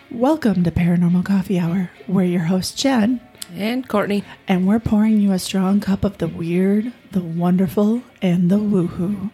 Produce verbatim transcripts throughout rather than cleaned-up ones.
Welcome to Paranormal Coffee Hour. We're your hosts, Jen. And Courtney. And we're pouring you a strong cup of the weird, the wonderful, and the woohoo.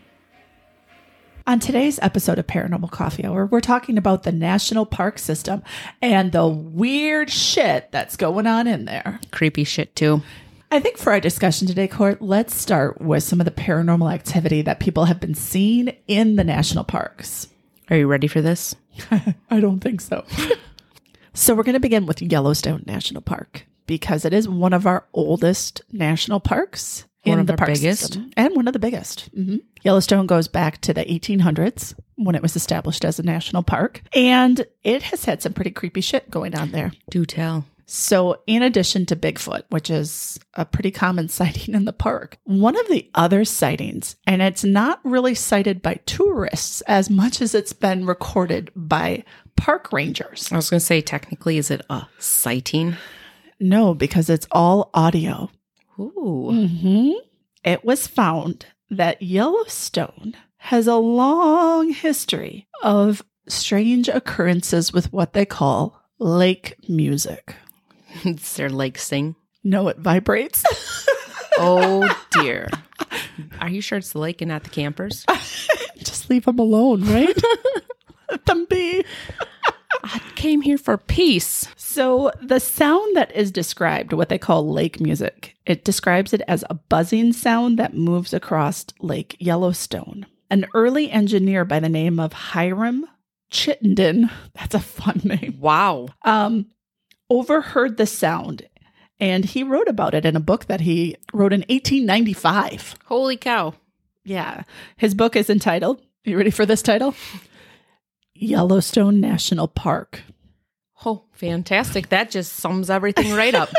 On today's episode of Paranormal Coffee Hour, we're talking about the National Park System and the weird shit that's going on in there. Creepy shit, too. I think for our discussion today, Court, let's start with some of the paranormal activity that people have been seeing in the national parks. Are you ready for this? I don't think so. So we're going to begin with Yellowstone National Park because it is one of our oldest national parks. One in of the our park biggest. System, and one of the biggest. Mm-hmm. Yellowstone goes back to the eighteen hundreds when it was established as a national park. And it has had some pretty creepy shit going on there. Do tell. So in addition to Bigfoot, which is a pretty common sighting in the park, one of the other sightings, and it's not really cited by tourists as much as it's been recorded by park rangers. I was going to say, technically, is it a sighting? No, because it's all audio. Ooh. Mm-hmm. It was found that Yellowstone has a long history of strange occurrences with what they call lake music. Does their lake sing? No, it vibrates. Oh, dear. Are you sure it's the lake and not the campers? Just leave them alone, right? Let them be. I came here for peace. So the sound that is described, what they call lake music, it describes it as a buzzing sound that moves across Lake Yellowstone. An early engineer by the name of Hiram Chittenden, that's a fun name, Wow. um, overheard the sound, and he wrote about it in a book that he wrote in eighteen ninety-five. Holy cow. Yeah. His book is entitled, you ready for this title? Yellowstone National Park. Oh, fantastic. That just sums everything right up.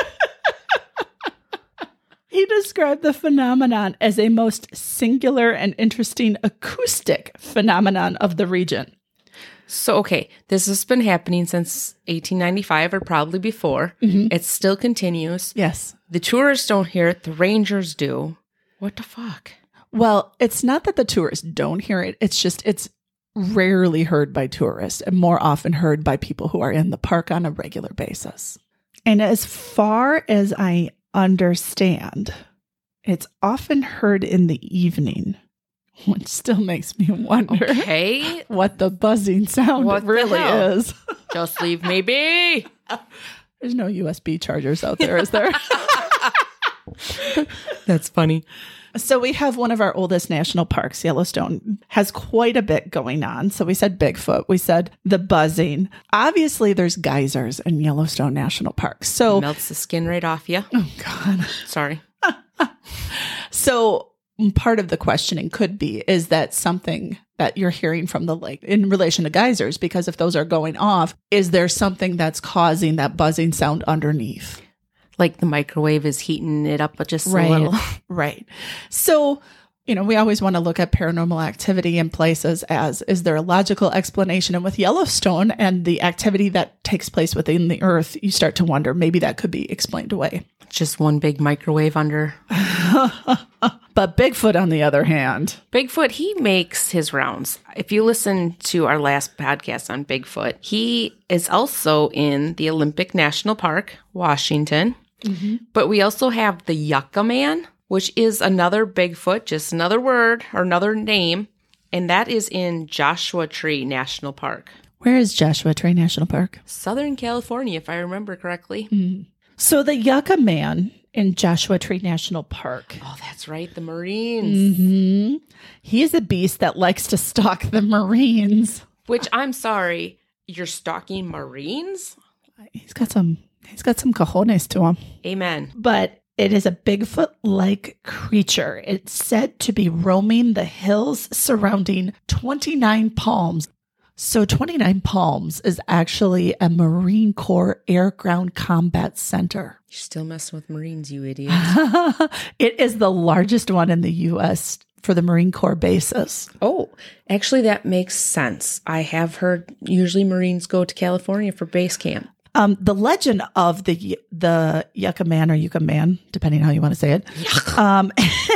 He described the phenomenon as a most singular and interesting acoustic phenomenon of the region. So, okay, this has been happening since eighteen ninety-five or probably before. Mm-hmm. It still continues. Yes. The tourists don't hear it. The rangers do. What the fuck? Well, it's not that the tourists don't hear it. It's just it's rarely heard by tourists and more often heard by people who are in the park on a regular basis. And as far as I understand, it's often heard in the evening, which still makes me wonder Okay. what the buzzing sound What the really hell? is. Just leave me be. There's no U S B chargers out there, is there? That's funny. So we have one of our oldest national parks, Yellowstone, has quite a bit going on. So we said Bigfoot, we said the buzzing. Obviously, there's geysers in Yellowstone National Park. So, Melts the skin right off you. oh God. Sorry. So part of the questioning could be, is that something that you're hearing from the lake in relation to geysers? Because if those are going off, is there something that's causing that buzzing sound underneath? Like the microwave is heating it up just Right. a little. Right. So, you know, we always want to look at paranormal activity in places as, is there a logical explanation? And with Yellowstone and the activity that takes place within the earth, you start to wonder, maybe that could be explained away. Just one big microwave under. But Bigfoot, on the other hand, Bigfoot, he makes his rounds. If you listen to our last podcast on Bigfoot, he is also in the Olympic National Park, Washington. Mm-hmm. But we also have the Yucca Man, which is another Bigfoot, just another word or another name. And that is in Joshua Tree National Park. where is Joshua Tree National Park? Southern California, if I remember correctly. Mm. So the Yucca Man in Joshua Tree National Park. Oh, that's right. The Marines. Mm-hmm. He is a beast that likes to stalk the Marines. Which, I'm sorry, you're stalking Marines? He's got some, he's got some cojones to him. Amen. But it is a Bigfoot-like creature. It's said to be roaming the hills surrounding twenty-nine Palms. So twenty-nine Palms is actually a Marine Corps Air-Ground Combat Center. You're still messing with Marines, you idiot. It is the largest one in the U S for the Marine Corps bases. Oh, actually, that makes sense. I have heard usually Marines go to California for base camp. Um, the legend of the the Yucca Man or Yucca Man, depending on how you want to say it, um,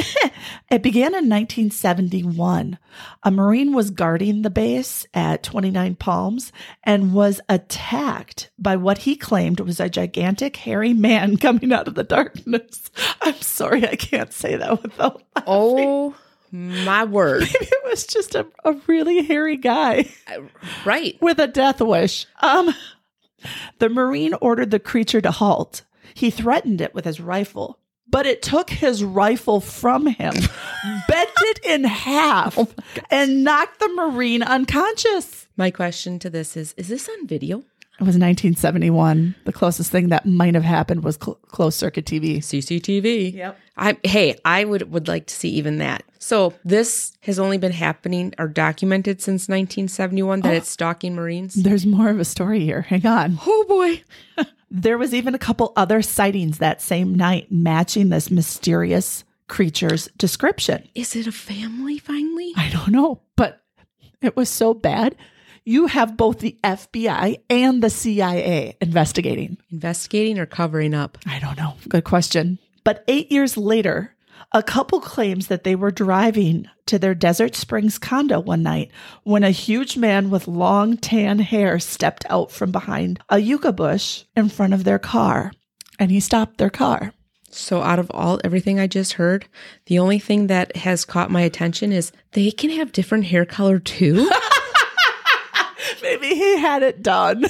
It began in nineteen seventy-one. A Marine was guarding the base at twenty-nine Palms and was attacked by what he claimed was a gigantic hairy man coming out of the darkness. I'm sorry, I can't say that without laughing. Oh, my word. Maybe it was just a, a really hairy guy. Uh, right. With a death wish. Um, the Marine ordered the creature to halt. He threatened it with his rifle, but it took his rifle from him, bent it in half, oh and knocked the Marine unconscious. My question to this is, is this on video? It was nineteen seventy-one. The closest thing that might have happened was cl- closed circuit T V. C C T V. Yep. I, hey, I would, would like to see even that. So this has only been happening or documented since nineteen seventy-one that oh, it's stalking Marines? There's more of a story here. Hang on. Oh, boy. There was even a couple other sightings that same night matching this mysterious creature's description. Is it a family finally? I don't know, but it was so bad. You have both the F B I and the C I A investigating. Investigating or covering up? I don't know. Good question. But eight years later, a couple claims that they were driving to their Desert Springs condo one night when a huge man with long tan hair stepped out from behind a yucca bush in front of their car, and he stopped their car. So out of all everything I just heard, the only thing that has caught my attention is they can have different hair color too. Maybe he had it done.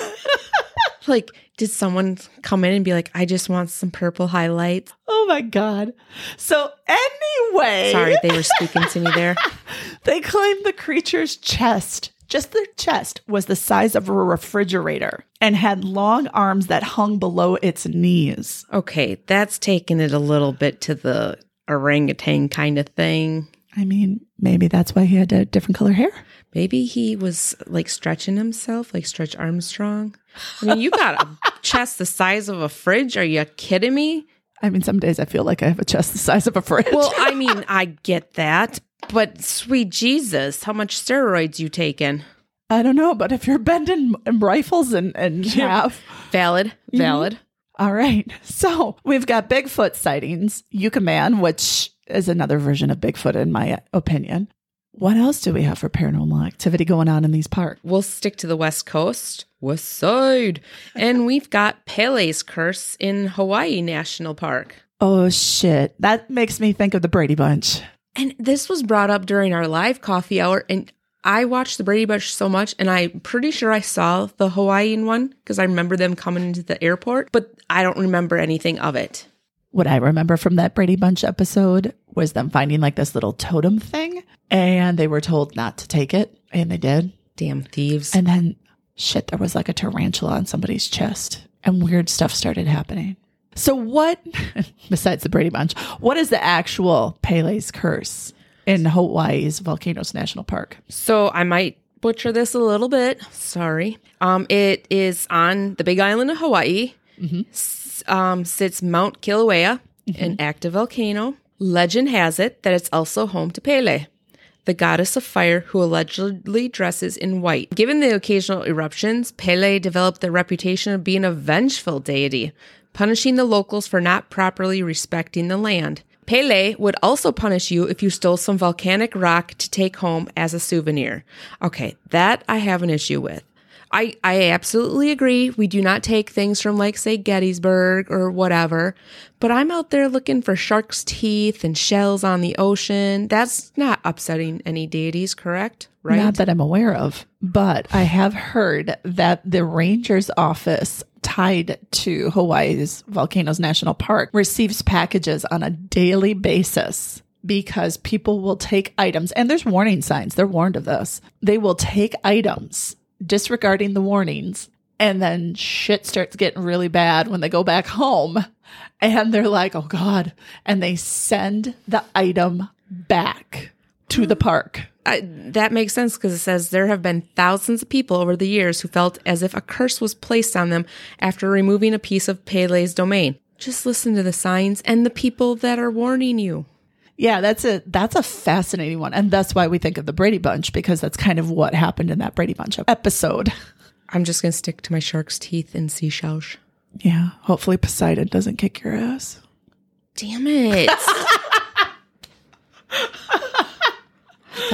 Like, did someone come in and be like, I just want some purple highlights? Oh my God. So anyway. Sorry, they were speaking to me there. They claimed the creature's chest, just the chest, was the size of a refrigerator and had long arms that hung below its knees. Okay, that's taking it a little bit to the orangutan kind of thing. I mean, maybe that's why he had a different color hair. Maybe he was like stretching himself, like Stretch Armstrong. I mean, you got a chest the size of a fridge. Are you kidding me? I mean, some days I feel like I have a chest the size of a fridge. Well, I mean, I get that. But sweet Jesus, how much steroids you taking? I don't know, but if you're bending rifles and, and half. Valid, valid. Mm-hmm. All right. So we've got Bigfoot sightings, Yucca Man, which is another version of Bigfoot in my opinion. What else do we have for paranormal activity going on in these parks? We'll stick to the West Coast, West Side. And we've got Pele's Curse in Hawaii National Park. Oh, shit. That makes me think of the Brady Bunch. And this was brought up during our live coffee hour. And I watched the Brady Bunch so much, and I'm pretty sure I saw the Hawaiian one because I remember them coming into the airport, but I don't remember anything of it. What I remember from that Brady Bunch episode was them finding like this little totem thing, and they were told not to take it, and they did. Damn thieves. And then, shit, there was like a tarantula on somebody's chest, and weird stuff started happening. So what, besides the Brady Bunch, what is the actual Pele's Curse in Hawaii's Volcanoes National Park? So I might butcher this a little bit. Sorry. Um, it is on the Big Island of Hawaii. Mm-hmm. Um, sits Mount Kilauea, mm-hmm. an active volcano. Legend has it that it's also home to Pele, the goddess of fire who allegedly dresses in white. Given the occasional eruptions, Pele developed the reputation of being a vengeful deity, punishing the locals for not properly respecting the land. Pele would also punish you if you stole some volcanic rock to take home as a souvenir. Okay, that I have an issue with. I, I absolutely agree. We do not take things from, like, say, Gettysburg or whatever. But I'm out there looking for shark's teeth and shells on the ocean. That's not upsetting any deities, correct? Right? Not that I'm aware of. But I have heard that the ranger's office tied to Hawaii's Volcanoes National Park receives packages on a daily basis because people will take items. And there's warning signs. They're warned of this. They will take items disregarding the warnings, and then shit starts getting really bad when they go back home, and they're like, oh God, and they send the item back to the park. I, that makes sense because it says there have been thousands of people over the years who felt as if a curse was placed on them after removing a piece of Pele's domain. Just listen to the signs and the people that are warning you. Yeah, that's a that's a fascinating one. And that's why we think of the Brady Bunch, because that's kind of what happened in that Brady Bunch episode. I'm just going to stick to my shark's teeth and seashells. Yeah, hopefully Poseidon doesn't kick your ass. Damn it.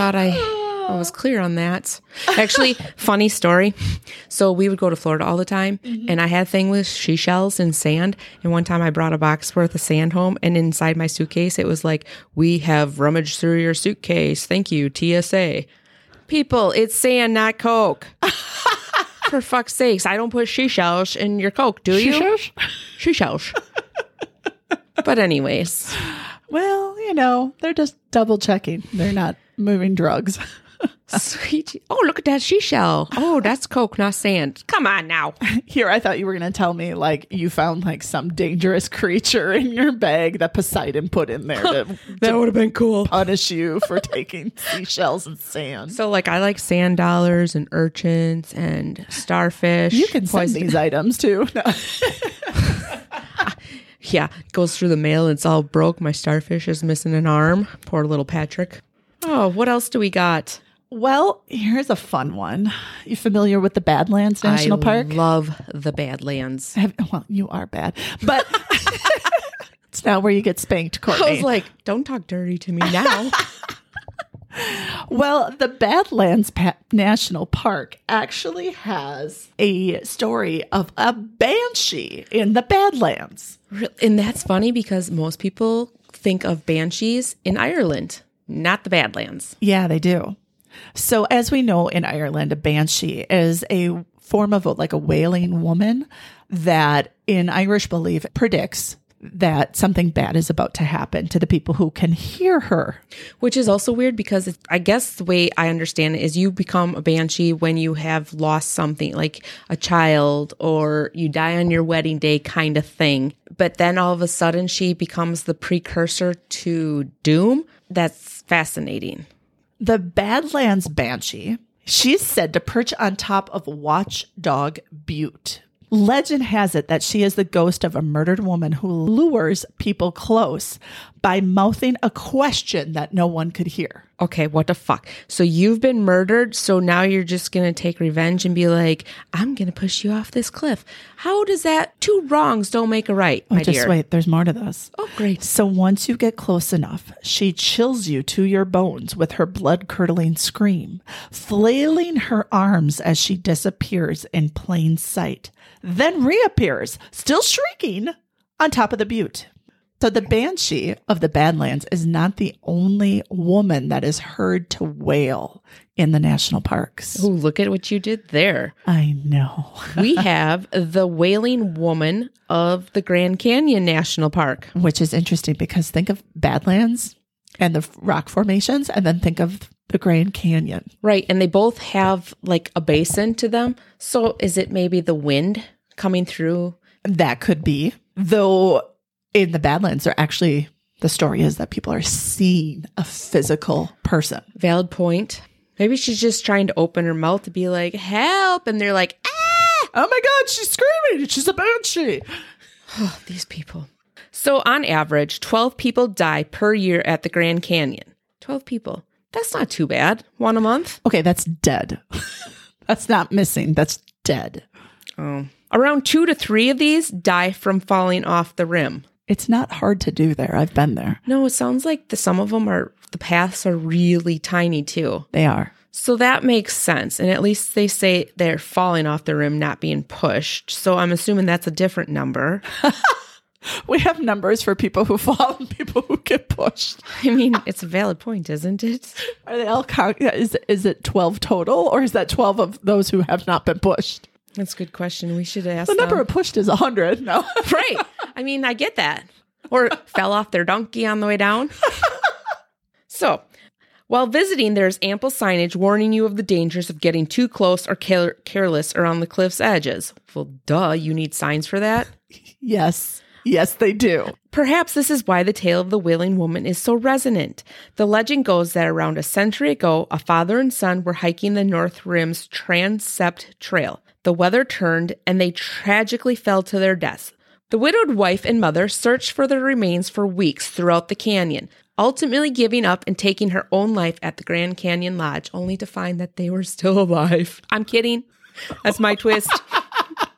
thought I, I was clear on that. Actually, funny story. So we would go to Florida all the time, mm-hmm. and I had a thing with seashells and sand. And one time I brought a box worth of sand home, and inside my suitcase, it was like, we have rummaged through your suitcase. Thank you, T S A. People, it's sand, not Coke. For fuck's sakes, I don't put seashells in your Coke, do you? Seashells? Seashells. But anyways. Well, you know, they're just double checking. They're not moving drugs. Sweet. Oh, look at that seashell. Oh, that's Coke, not sand. Come on now. Here, I thought you were going to tell me, like, you found, like, some dangerous creature in your bag that Poseidon put in there. To, that would have been cool. Punish you for taking seashells and sand. So, like, I like sand dollars and urchins and starfish. You can send these items, too. No. Yeah, goes through the mail and it's all broke. My starfish is missing an arm. Poor little Patrick. Oh, what else do we got? Well, here's a fun one. You familiar with the Badlands National I Park? I love the Badlands. Have, well, you are bad, but it's not where you get spanked, Courtney. I was like, don't talk dirty to me now. Well, the Badlands pa- National Park actually has a story of a banshee in the Badlands. And that's funny because most people think of banshees in Ireland, not the Badlands. Yeah, they do. So as we know in Ireland, a banshee is a form of a, like a wailing woman that in Irish belief predicts that something bad is about to happen to the people who can hear her. Which is also weird because it's, I guess the way I understand it is you become a banshee when you have lost something like a child or you die on your wedding day kind of thing. But then all of a sudden she becomes the precursor to doom. That's fascinating. The Badlands Banshee, she's said to perch on top of Watchdog Butte. Legend has it that she is the ghost of a murdered woman who lures people close by mouthing a question that no one could hear. Okay, what the fuck? So you've been murdered, so now you're just going to take revenge and be like, I'm going to push you off this cliff. How does that? Two wrongs don't make a right, my oh, just dear. wait, there's more to this. Oh, great. So once you get close enough, she chills you to your bones with her blood-curdling scream, flailing her arms as she disappears in plain sight, then reappears, still shrieking, on top of the butte. So the Banshee of the Badlands is not the only woman that is heard to wail in the national parks. Oh, look at what you did there. I know. We have the Wailing Woman of the Grand Canyon National Park. Which is interesting because think of Badlands and the rock formations and then think of the Grand Canyon. Right. And they both have like a basin to them. So is it maybe the wind coming through? That could be. Though in the Badlands, they're actually, the story is that people are seeing a physical person. Valid point. Maybe she's just trying to open her mouth to be like, help. And they're like, ah! Oh my God, she's screaming. She's a banshee. Oh, these people. So on average, twelve people die per year at the Grand Canyon. twelve people. That's not too bad. One a month. Okay, that's dead. That's not missing. That's dead. Oh. Around two to three of these die from falling off the rim. It's not hard to do there. I've been there. No, it sounds like the, some of them are, the paths are really tiny too. They are. So that makes sense. And at least they say they're falling off the rim, not being pushed. So I'm assuming that's a different number. We have numbers for people who fall and people who get pushed. I mean, it's a valid point, isn't it? Are they all count? Is, is it twelve total or is that twelve of those who have not been pushed? That's a good question. We should ask The number them. of pushed is one hundred. No. Right. I mean, I get that. Or fell off their donkey on the way down. So, while visiting, there's ample signage warning you of the dangers of getting too close or care- careless around the cliff's edges. Well, duh, you need signs for that? Yes. Yes, they do. Perhaps this is why the tale of the Wailing Woman is so resonant. The legend goes that around a century ago, a father and son were hiking the North Rim's Transept Trail. The weather turned, and they tragically fell to their deaths. The widowed wife and mother searched for their remains for weeks throughout the canyon, ultimately giving up and taking her own life at the Grand Canyon Lodge, only to find that they were still alive. I'm kidding. That's my twist.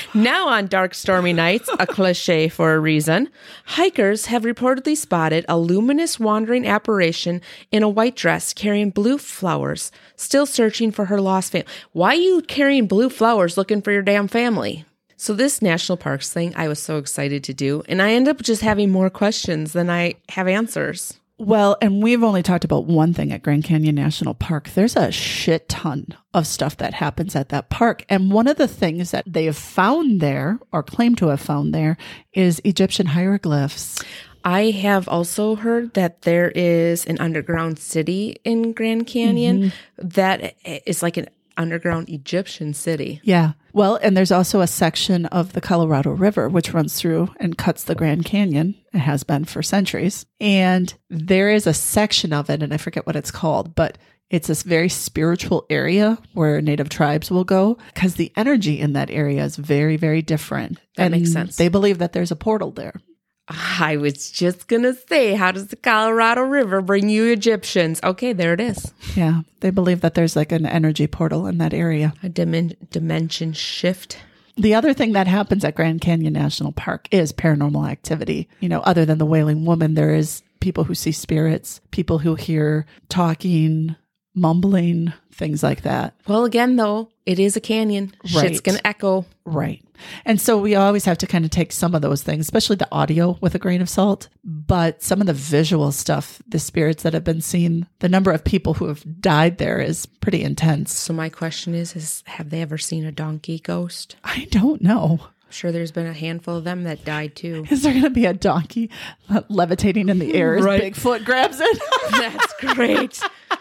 Now on dark, stormy nights, a cliche for a reason, hikers have reportedly spotted a luminous wandering apparition in a white dress carrying blue flowers, still searching for her lost family. Why are you carrying blue flowers looking for your damn family? So this national parks thing, I was so excited to do, and I end up just having more questions than I have answers. Well, and we've only talked about one thing at Grand Canyon National Park. There's a shit ton of stuff that happens at that park. And one of the things that they have found there, or claim to have found there, is Egyptian hieroglyphs. I have also heard that there is an underground city in Grand Canyon mm-hmm. that is like an underground Egyptian city. Yeah. Well, and there's also a section of the Colorado River, which runs through and cuts the Grand Canyon. It has been for centuries. And there is a section of it, and I forget what it's called, but it's this very spiritual area where native tribes will go because the energy in that area is very, very different. That and makes sense. They believe that there's a portal there. I was just going to say, how does the Colorado River bring you Egyptians? Okay, there it is. Yeah, they believe that there's like an energy portal in that area. A dimen- dimension shift. The other thing that happens at Grand Canyon National Park is paranormal activity. You know, other than the Wailing Woman, there is people who see spirits, people who hear talking, mumbling, things like that. Well, again, though, it is a canyon. Right. Shit's going to echo. Right. And so we always have to kind of take some of those things, especially the audio, with a grain of salt. But some of the visual stuff, the spirits that have been seen, the number of people who have died there is pretty intense. So my question is, is have they ever seen a donkey ghost? I don't know. I'm sure there's been a handful of them that died too. Is there going to be a donkey levitating in the air as Right. Bigfoot grabs it? That's great.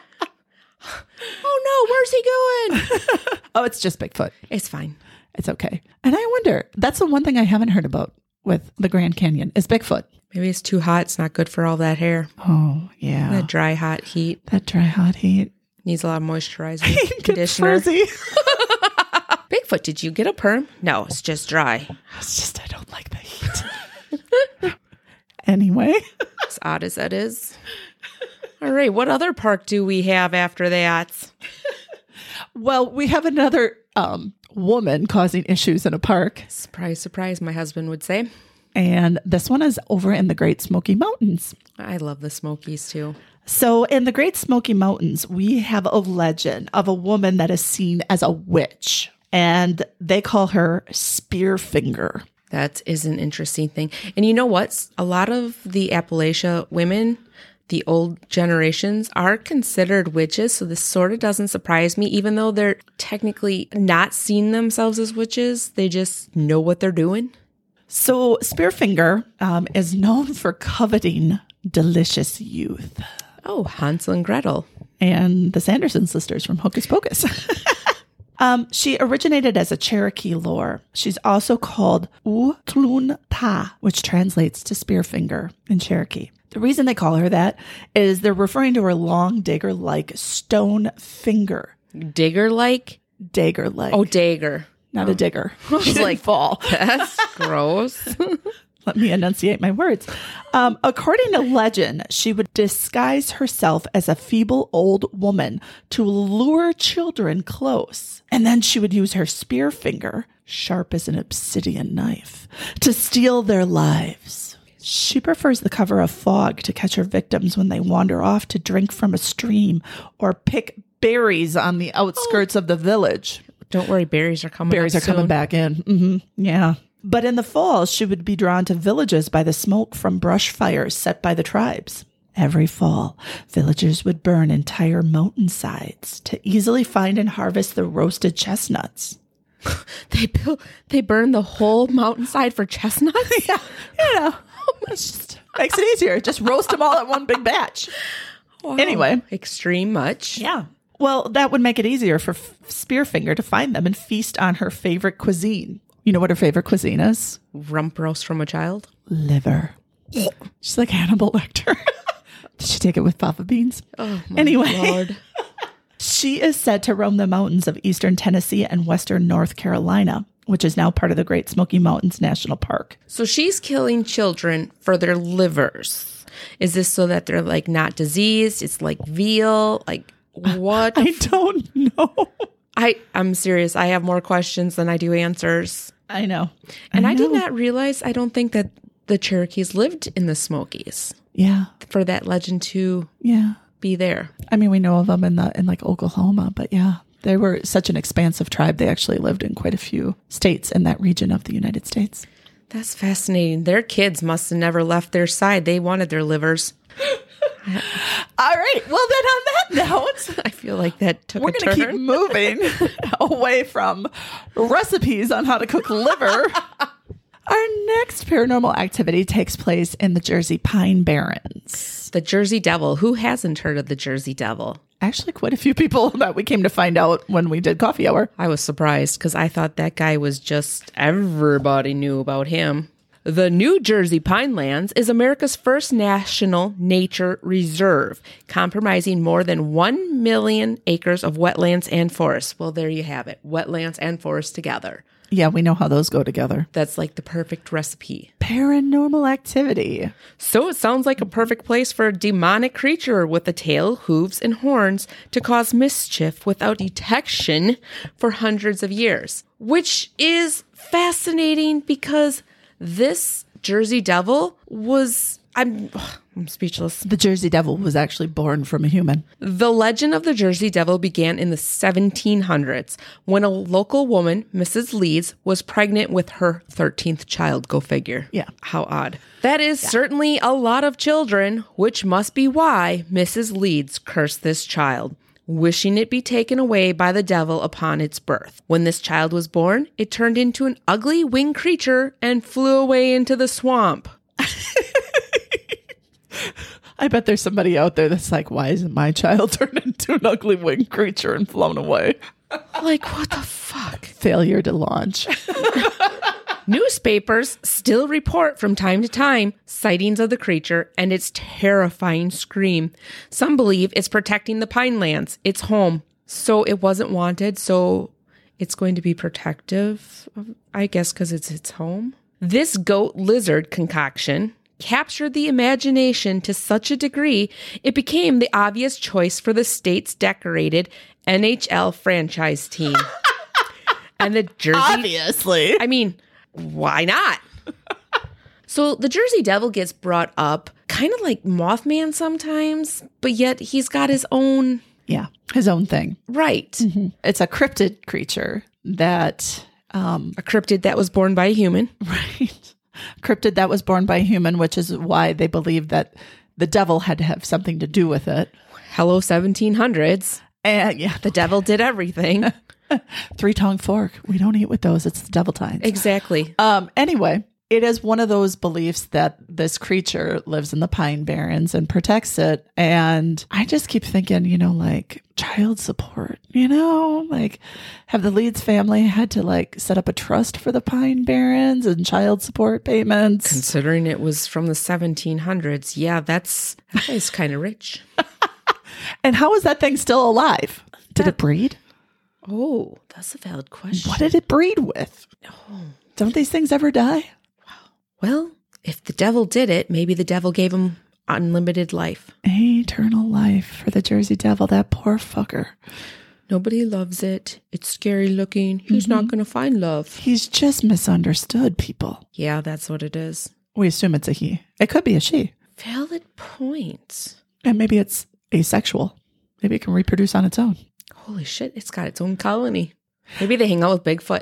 Oh no, where's he going? Oh, it's just Bigfoot. It's fine. It's okay. And I wonder, that's the one thing I haven't heard about with the Grand Canyon is Bigfoot. Maybe it's too hot. It's not good for all that hair. Oh, yeah. That dry, hot heat. That dry, hot heat. Needs a lot of moisturizer. Get Conditioner. fuzzy. Bigfoot, did you get a perm? No, it's just dry. It's just, I don't like the heat. Anyway. As odd as that is. All right. What other park do we have after that? Well, we have another um, woman causing issues in a park. Surprise, surprise, my husband would say. And this one is over in the Great Smoky Mountains. I love the Smokies too. So in the Great Smoky Mountains, we have a legend of a woman that is seen as a witch. And they call her Spearfinger. That is an interesting thing. And you know what? A lot of the Appalachia women, the old generations, are considered witches. So this sort of doesn't surprise me, even though they're technically not seeing themselves as witches. They just know what they're doing. So Spearfinger um, is known for coveting delicious youth. Oh, Hansel and Gretel. And the Sanderson sisters from Hocus Pocus. um, she originated as a Cherokee lore. She's also called Utlun Ta, which translates to Spearfinger in Cherokee. The reason they call her that is they're referring to her long dagger-like stone finger. Digger-like? Dagger-like. Oh, dagger. Not oh. a digger. She's like, fall. That's gross. Let me enunciate my words. Um, according to legend, she would disguise herself as a feeble old woman to lure children close. And then she would use her spear finger, sharp as an obsidian knife, to steal their lives. She prefers the cover of fog to catch her victims when they wander off to drink from a stream or pick berries on the outskirts oh. of the village. Don't worry, berries are coming Berries up are coming soon. back in. Mm-hmm. Yeah. But in the fall, she would be drawn to villages by the smoke from brush fires set by the tribes. Every fall, villagers would burn entire mountainsides to easily find and harvest the roasted chestnuts. they build, they burn the whole mountainside for chestnuts? Yeah. You know, it just makes it easier. Just roast them all at one big batch. Wow. Anyway. Extreme much. Yeah. Well, that would make it easier for Spearfinger to find them and feast on her favorite cuisine. You know what her favorite cuisine is? Rump roast from a child? Liver. She's like Hannibal Lecter. Did she take it with fava beans? Oh, my anyway, Lord. She is said to roam the mountains of eastern Tennessee and western North Carolina, which is now part of the Great Smoky Mountains National Park. So she's killing children for their livers. Is this so that they're like not diseased? It's like veal? Like what? I don't know. I, I'm serious. I have more questions than I do answers. I know. And I, I did know. not realize, I don't think that the Cherokees lived in the Smokies Yeah. for that legend to Yeah. be there. I mean, we know of them in the in like Oklahoma, but yeah, they were such an expansive tribe. They actually lived in quite a few states in that region of the United States. That's fascinating. Their kids must have never left their side. They wanted their livers. All right. Well, then on that note, I feel like that took we're a going to turn. keep moving away from recipes on how to cook liver. Our next paranormal activity takes place in the Jersey Pine Barrens. The Jersey Devil. Who hasn't heard of the Jersey Devil? Actually, quite a few people that we came to find out when we did coffee hour. I was surprised because I thought that guy was just, everybody knew about him. The New Jersey Pinelands is America's first national nature reserve, comprising more than one million acres of wetlands and forests. Well, there you have it. Wetlands and forests together. Yeah, we know how those go together. That's like the perfect recipe. Paranormal activity. So it sounds like a perfect place for a demonic creature with a tail, hooves, and horns to cause mischief without detection for hundreds of years. Which is fascinating because this Jersey Devil was... I'm, I'm speechless. The Jersey Devil was actually born from a human. The legend of the Jersey Devil began in the seventeen hundreds when a local woman, Missus Leeds, was pregnant with her thirteenth child. Go figure. Yeah. How odd. That is yeah. certainly a lot of children, which must be why Missus Leeds cursed this child, wishing it be taken away by the devil upon its birth. When this child was born, it turned into an ugly winged creature and flew away into the swamp. I bet there's somebody out there that's like, why isn't my child turned into an ugly winged creature and flown away? Like, what the fuck? Failure to launch. Newspapers still report from time to time sightings of the creature and its terrifying scream. Some believe it's protecting the Pinelands, its home. So it wasn't wanted, so it's going to be protective, I guess, because it's its home. This goat lizard concoction captured the imagination to such a degree, it became the obvious choice for the state's decorated N H L franchise team. And the Jersey... Obviously. I mean, why not? So the Jersey Devil gets brought up kind of like Mothman sometimes, but yet he's got his own... Yeah, his own thing. Right. Mm-hmm. It's a cryptid creature that... Um, a cryptid that was born by a human. Right. Cryptid that was born by a human, which is why they believe that the devil had to have something to do with it. Hello, seventeen hundreds. And yeah, the devil did everything. Three-tong fork. We don't eat with those. It's the devil tines. Exactly. Um. Anyway, it is one of those beliefs that this creature lives in the Pine Barrens and protects it. And I just keep thinking, you know, like child support, you know, like have the Leeds family had to like set up a trust for the Pine Barrens and child support payments? Considering it was from the seventeen hundreds. Yeah, that's, that is kind of rich. And how is that thing still alive? Did that, it breed? Oh, that's a valid question. What did it breed with? Oh. Don't these things ever die? Well, if the devil did it, maybe the devil gave him unlimited life. Eternal life for the Jersey Devil, that poor fucker. Nobody loves it. It's scary looking. He's mm-hmm. not going to find love. He's just misunderstood, people. Yeah, that's what it is. We assume it's a he. It could be a she. Valid point. And maybe it's asexual. Maybe it can reproduce on its own. Holy shit, it's got its own colony. Maybe they hang out with Bigfoot.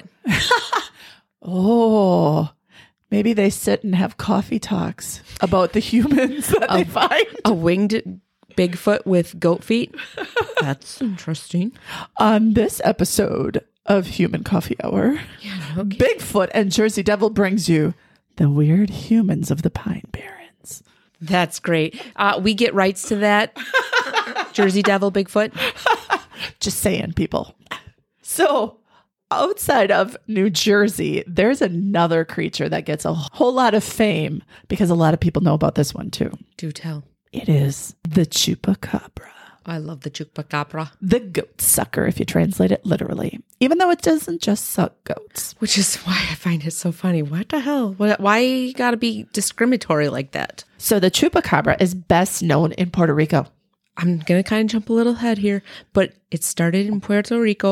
Oh, maybe they sit and have coffee talks about the humans that a, they find. A winged Bigfoot with goat feet. That's interesting. On this episode of Human Coffee Hour, yeah, okay. Bigfoot and Jersey Devil brings you the weird humans of the Pine Barrens. That's great. Uh, we get rights to that. Jersey Devil, Bigfoot. Just saying, people. So outside of New Jersey, there's another creature that gets a whole lot of fame because a lot of people know about this one too. Do tell. It is the chupacabra. I love the chupacabra. The goat sucker, if you translate it literally. Even though it doesn't just suck goats. Which is why I find it so funny. What the hell? Why you gotta be discriminatory like that? So the chupacabra is best known in Puerto Rico. I'm going to kind of jump a little ahead here, but it started in Puerto Rico,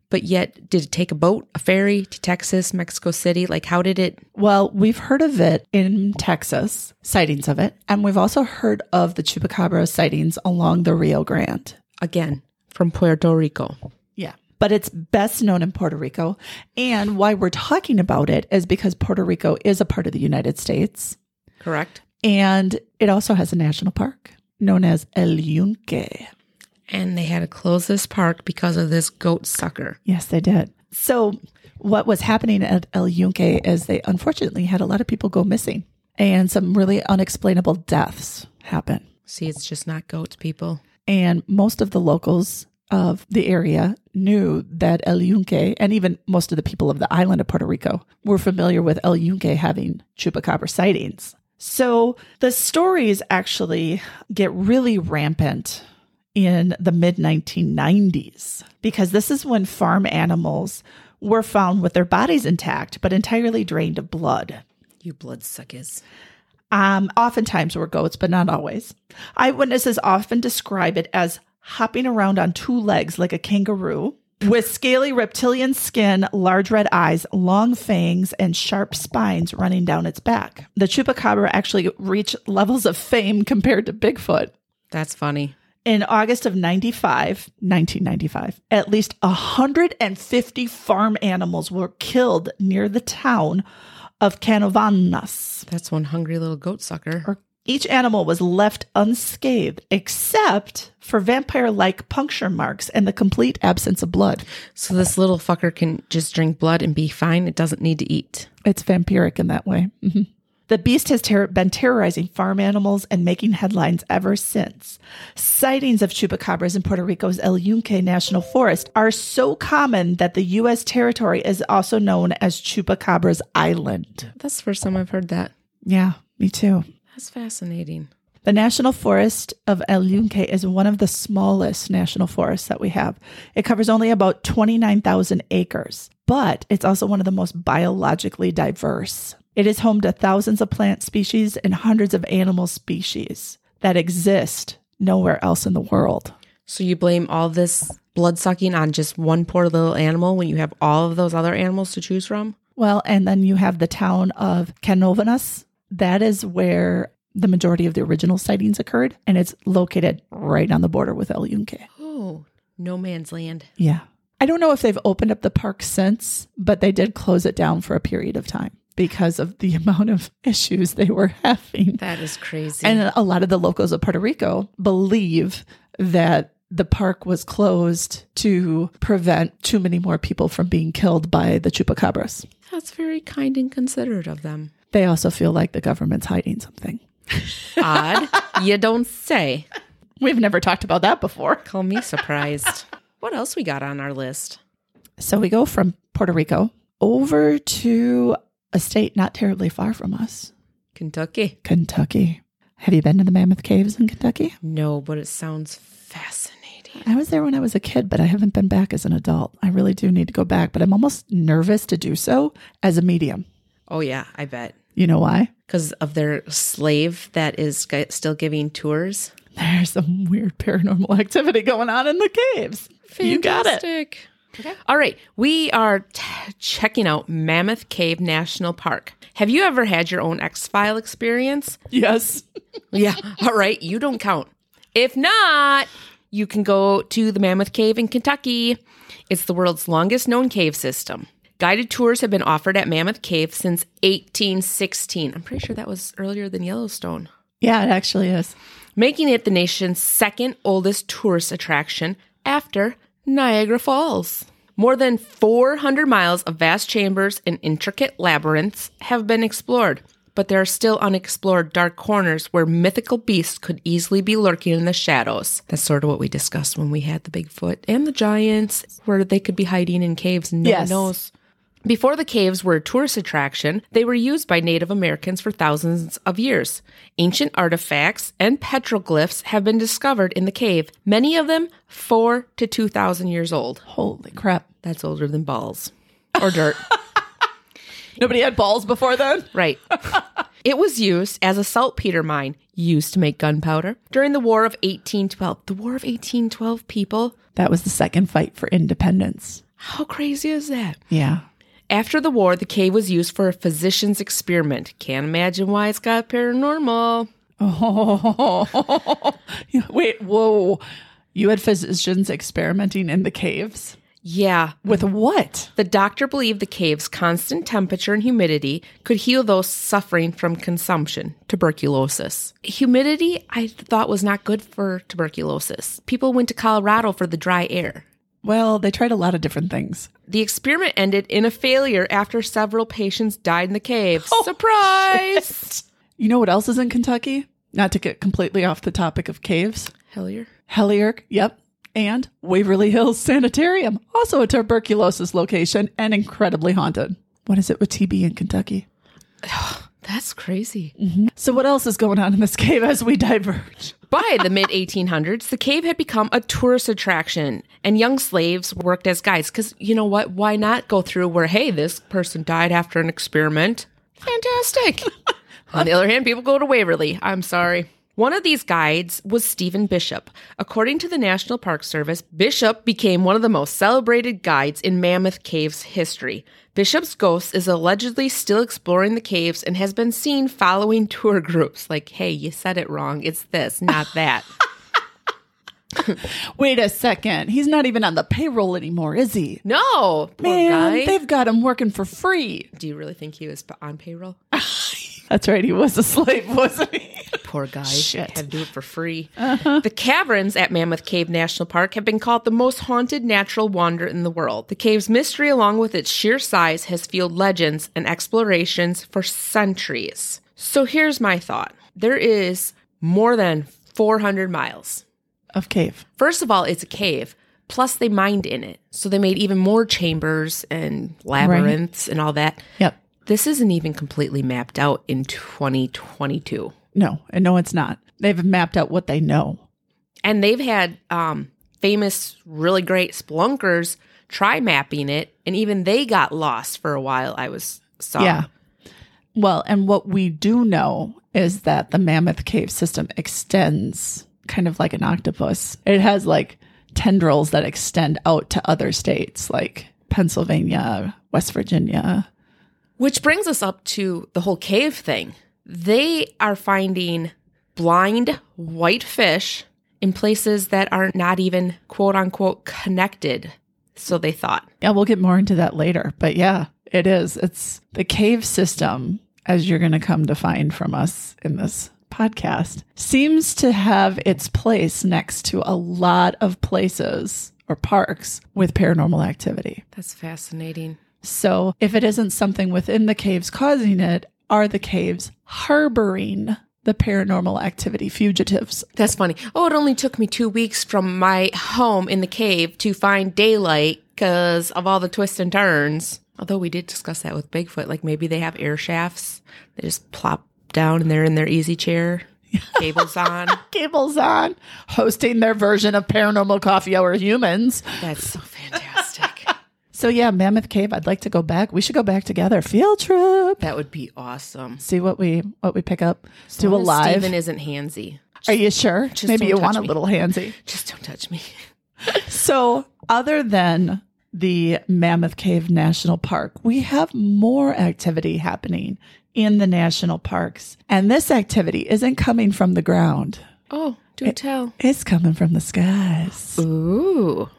But yet, did it take a boat, a ferry to Texas, Mexico City? Like, how did it? Well, we've heard of it in Texas, sightings of it. And we've also heard of the Chupacabra sightings along the Rio Grande. Again, from Puerto Rico. Yeah. But it's best known in Puerto Rico. And why we're talking about it is because Puerto Rico is a part of the United States. Correct. And it also has a national park known as El Yunque. And they had to close this park because of this goat sucker. Yes, they did. So what was happening at El Yunque is they unfortunately had a lot of people go missing and some really unexplainable deaths happen. See, it's just not goats, people. And most of the locals of the area knew that El Yunque, and even most of the people of the island of Puerto Rico, were familiar with El Yunque having Chupacabra sightings. So the stories actually get really rampant in the mid nineteen nineties, because this is when farm animals were found with their bodies intact, but entirely drained of blood. You bloodsuckers. Um, oftentimes were goats, but not always. Eyewitnesses often describe it as hopping around on two legs like a kangaroo, with scaly reptilian skin, large red eyes, long fangs, and sharp spines running down its back. The Chupacabra actually reached levels of fame compared to Bigfoot. That's funny. In August of ninety-five, nineteen ninety-five, at least one hundred fifty farm animals were killed near the town of Canovanas. That's one hungry little goat sucker. Each animal was left unscathed except for vampire-like puncture marks and the complete absence of blood. So this little fucker can just drink blood and be fine? It doesn't need to eat? It's vampiric in that way. Mm-hmm. The beast has ter- been terrorizing farm animals and making headlines ever since. Sightings of chupacabras in Puerto Rico's El Yunque National Forest are so common that the U S territory is also known as Chupacabras Island. That's the first time I've heard that. Yeah, me too. That's fascinating. The National Forest of El Yunque is one of the smallest national forests that we have. It covers only about twenty-nine thousand acres, but it's also one of the most biologically diverse. It is home to thousands of plant species and hundreds of animal species that exist nowhere else in the world. So you blame all this blood sucking on just one poor little animal when you have all of those other animals to choose from? Well, and then you have the town of Canovanas. That is where the majority of the original sightings occurred, and it's located right on the border with El Yunque. Oh, no man's land. Yeah. I don't know if they've opened up the park since, but they did close it down for a period of time because of the amount of issues they were having. That is crazy. And a lot of the locals of Puerto Rico believe that the park was closed to prevent too many more people from being killed by the chupacabras. That's very kind and considerate of them. They also feel like the government's hiding something. Odd. You don't say. We've never talked about that before. Call me surprised. What else we got on our list? So we go from Puerto Rico over to a state not terribly far from us. Kentucky. Kentucky. Have you been to the Mammoth Caves in Kentucky? No, but it sounds fascinating. I was there when I was a kid, but I haven't been back as an adult. I really do need to go back, but I'm almost nervous to do so as a medium. Oh, yeah, I bet. You know why? Because of their slave that is still giving tours. There's some weird paranormal activity going on in the caves. Fantastic. You got it. Okay. All right. We are t- checking out Mammoth Cave National Park. Have you ever had your own X-File experience? Yes. Yeah. All right. You don't count. If not, you can go to the Mammoth Cave in Kentucky. It's the world's longest known cave system. Guided tours have been offered at Mammoth Cave since eighteen sixteen. I'm pretty sure that was earlier than Yellowstone. Yeah, it actually is. Making it the nation's second oldest tourist attraction after Niagara Falls. More than four hundred miles of vast chambers and intricate labyrinths have been explored, but there are still unexplored dark corners where mythical beasts could easily be lurking in the shadows. That's sort of what we discussed when we had the Bigfoot and the giants, where they could be hiding in caves and no Yes. one knows. Before the caves were a tourist attraction, they were used by Native Americans for thousands of years. Ancient artifacts and petroglyphs have been discovered in the cave, many of them four to two thousand years old. Holy crap. That's older than balls or dirt. Nobody had balls before then? Right. It was used as a saltpeter mine used to make gunpowder during the War of eighteen twelve. The War of eighteen twelve, people. That was the second fight for independence. How crazy is that? Yeah. After the war, the cave was used for a physician's experiment. Can't imagine why it's got paranormal. Oh, wait, whoa. You had physicians experimenting in the caves? Yeah. With what? The doctor believed the cave's constant temperature and humidity could heal those suffering from consumption, tuberculosis. Humidity, I thought, was not good for tuberculosis. People went to Colorado for the dry air. Well, they tried a lot of different things. The experiment ended in a failure after several patients died in the cave. Oh, Surprise! shit. You know what else is in Kentucky? Not to get completely off the topic of caves. Hellier. Hellier, yep. And Waverly Hills Sanitarium, also a tuberculosis location and incredibly haunted. What is it with T B in Kentucky? That's crazy. Mm-hmm. So what else is going on in this cave as we diverge? By the mid eighteen hundreds, the cave had become a tourist attraction, and young slaves worked as guides. Because, you know what? Why not go through where, hey, this person died after an experiment? Fantastic. On the other hand, people go to Waverly. I'm sorry. One of these guides was Stephen Bishop. According to the National Park Service, Bishop became one of the most celebrated guides in Mammoth Cave's history. Bishop's ghost is allegedly still exploring the caves and has been seen following tour groups. Like, hey, you said it wrong. It's this, not that. Wait a second. He's not even on the payroll anymore, is he? No, poor Man, guy. they've got him working for free. Do you really think he was on payroll? That's right. He was a slave, wasn't he? Poor guy. Shit. Had to do it for free. Uh-huh. The caverns at Mammoth Cave National Park have been called the most haunted natural wonder in the world. The cave's mystery, along with its sheer size, has fueled legends and explorations for centuries. So here's my thought. There is more than four hundred miles of cave. First of all, it's a cave. Plus, they mined in it. So they made even more chambers and labyrinths right. and all that. Yep. This isn't even completely mapped out in twenty twenty-two. No, and no, it's not. They've mapped out what they know. And they've had um, famous, really great spelunkers try mapping it, and even they got lost for a while, I was saw. Yeah. Well, and what we do know is that the Mammoth Cave system extends kind of like an octopus. It has like tendrils that extend out to other states like Pennsylvania, West Virginia. Which brings us up to the whole cave thing. They are finding blind white fish in places that are not even quote unquote connected. So they thought. Yeah, we'll get more into that later. But yeah, it is. It's the cave system, as you're going to come to find from us in this podcast, seems to have its place next to a lot of places or parks with paranormal activity. That's fascinating. So if it isn't something within the caves causing it, are the caves harboring the paranormal activity fugitives? That's funny. Oh, it only took me two weeks from my home in the cave to find daylight because of all the twists and turns. Although we did discuss that with Bigfoot. Like maybe they have air shafts. They just plop down and they're in their easy chair. Cables on. Cables on. Hosting their version of Paranormal Coffee Hour Humans. That's so fantastic. So yeah, Mammoth Cave, I'd like to go back. We should go back together. Field trip. That would be awesome. See what we what we pick up. As Do a live. Steven isn't handsy. Just, Are you sure? Maybe you want a me. little handsy. Just don't touch me. So other than the Mammoth Cave National Park, we have more activity happening in the national parks. And this activity isn't coming from the ground. Oh, do it, tell. It's coming from the skies. Ooh.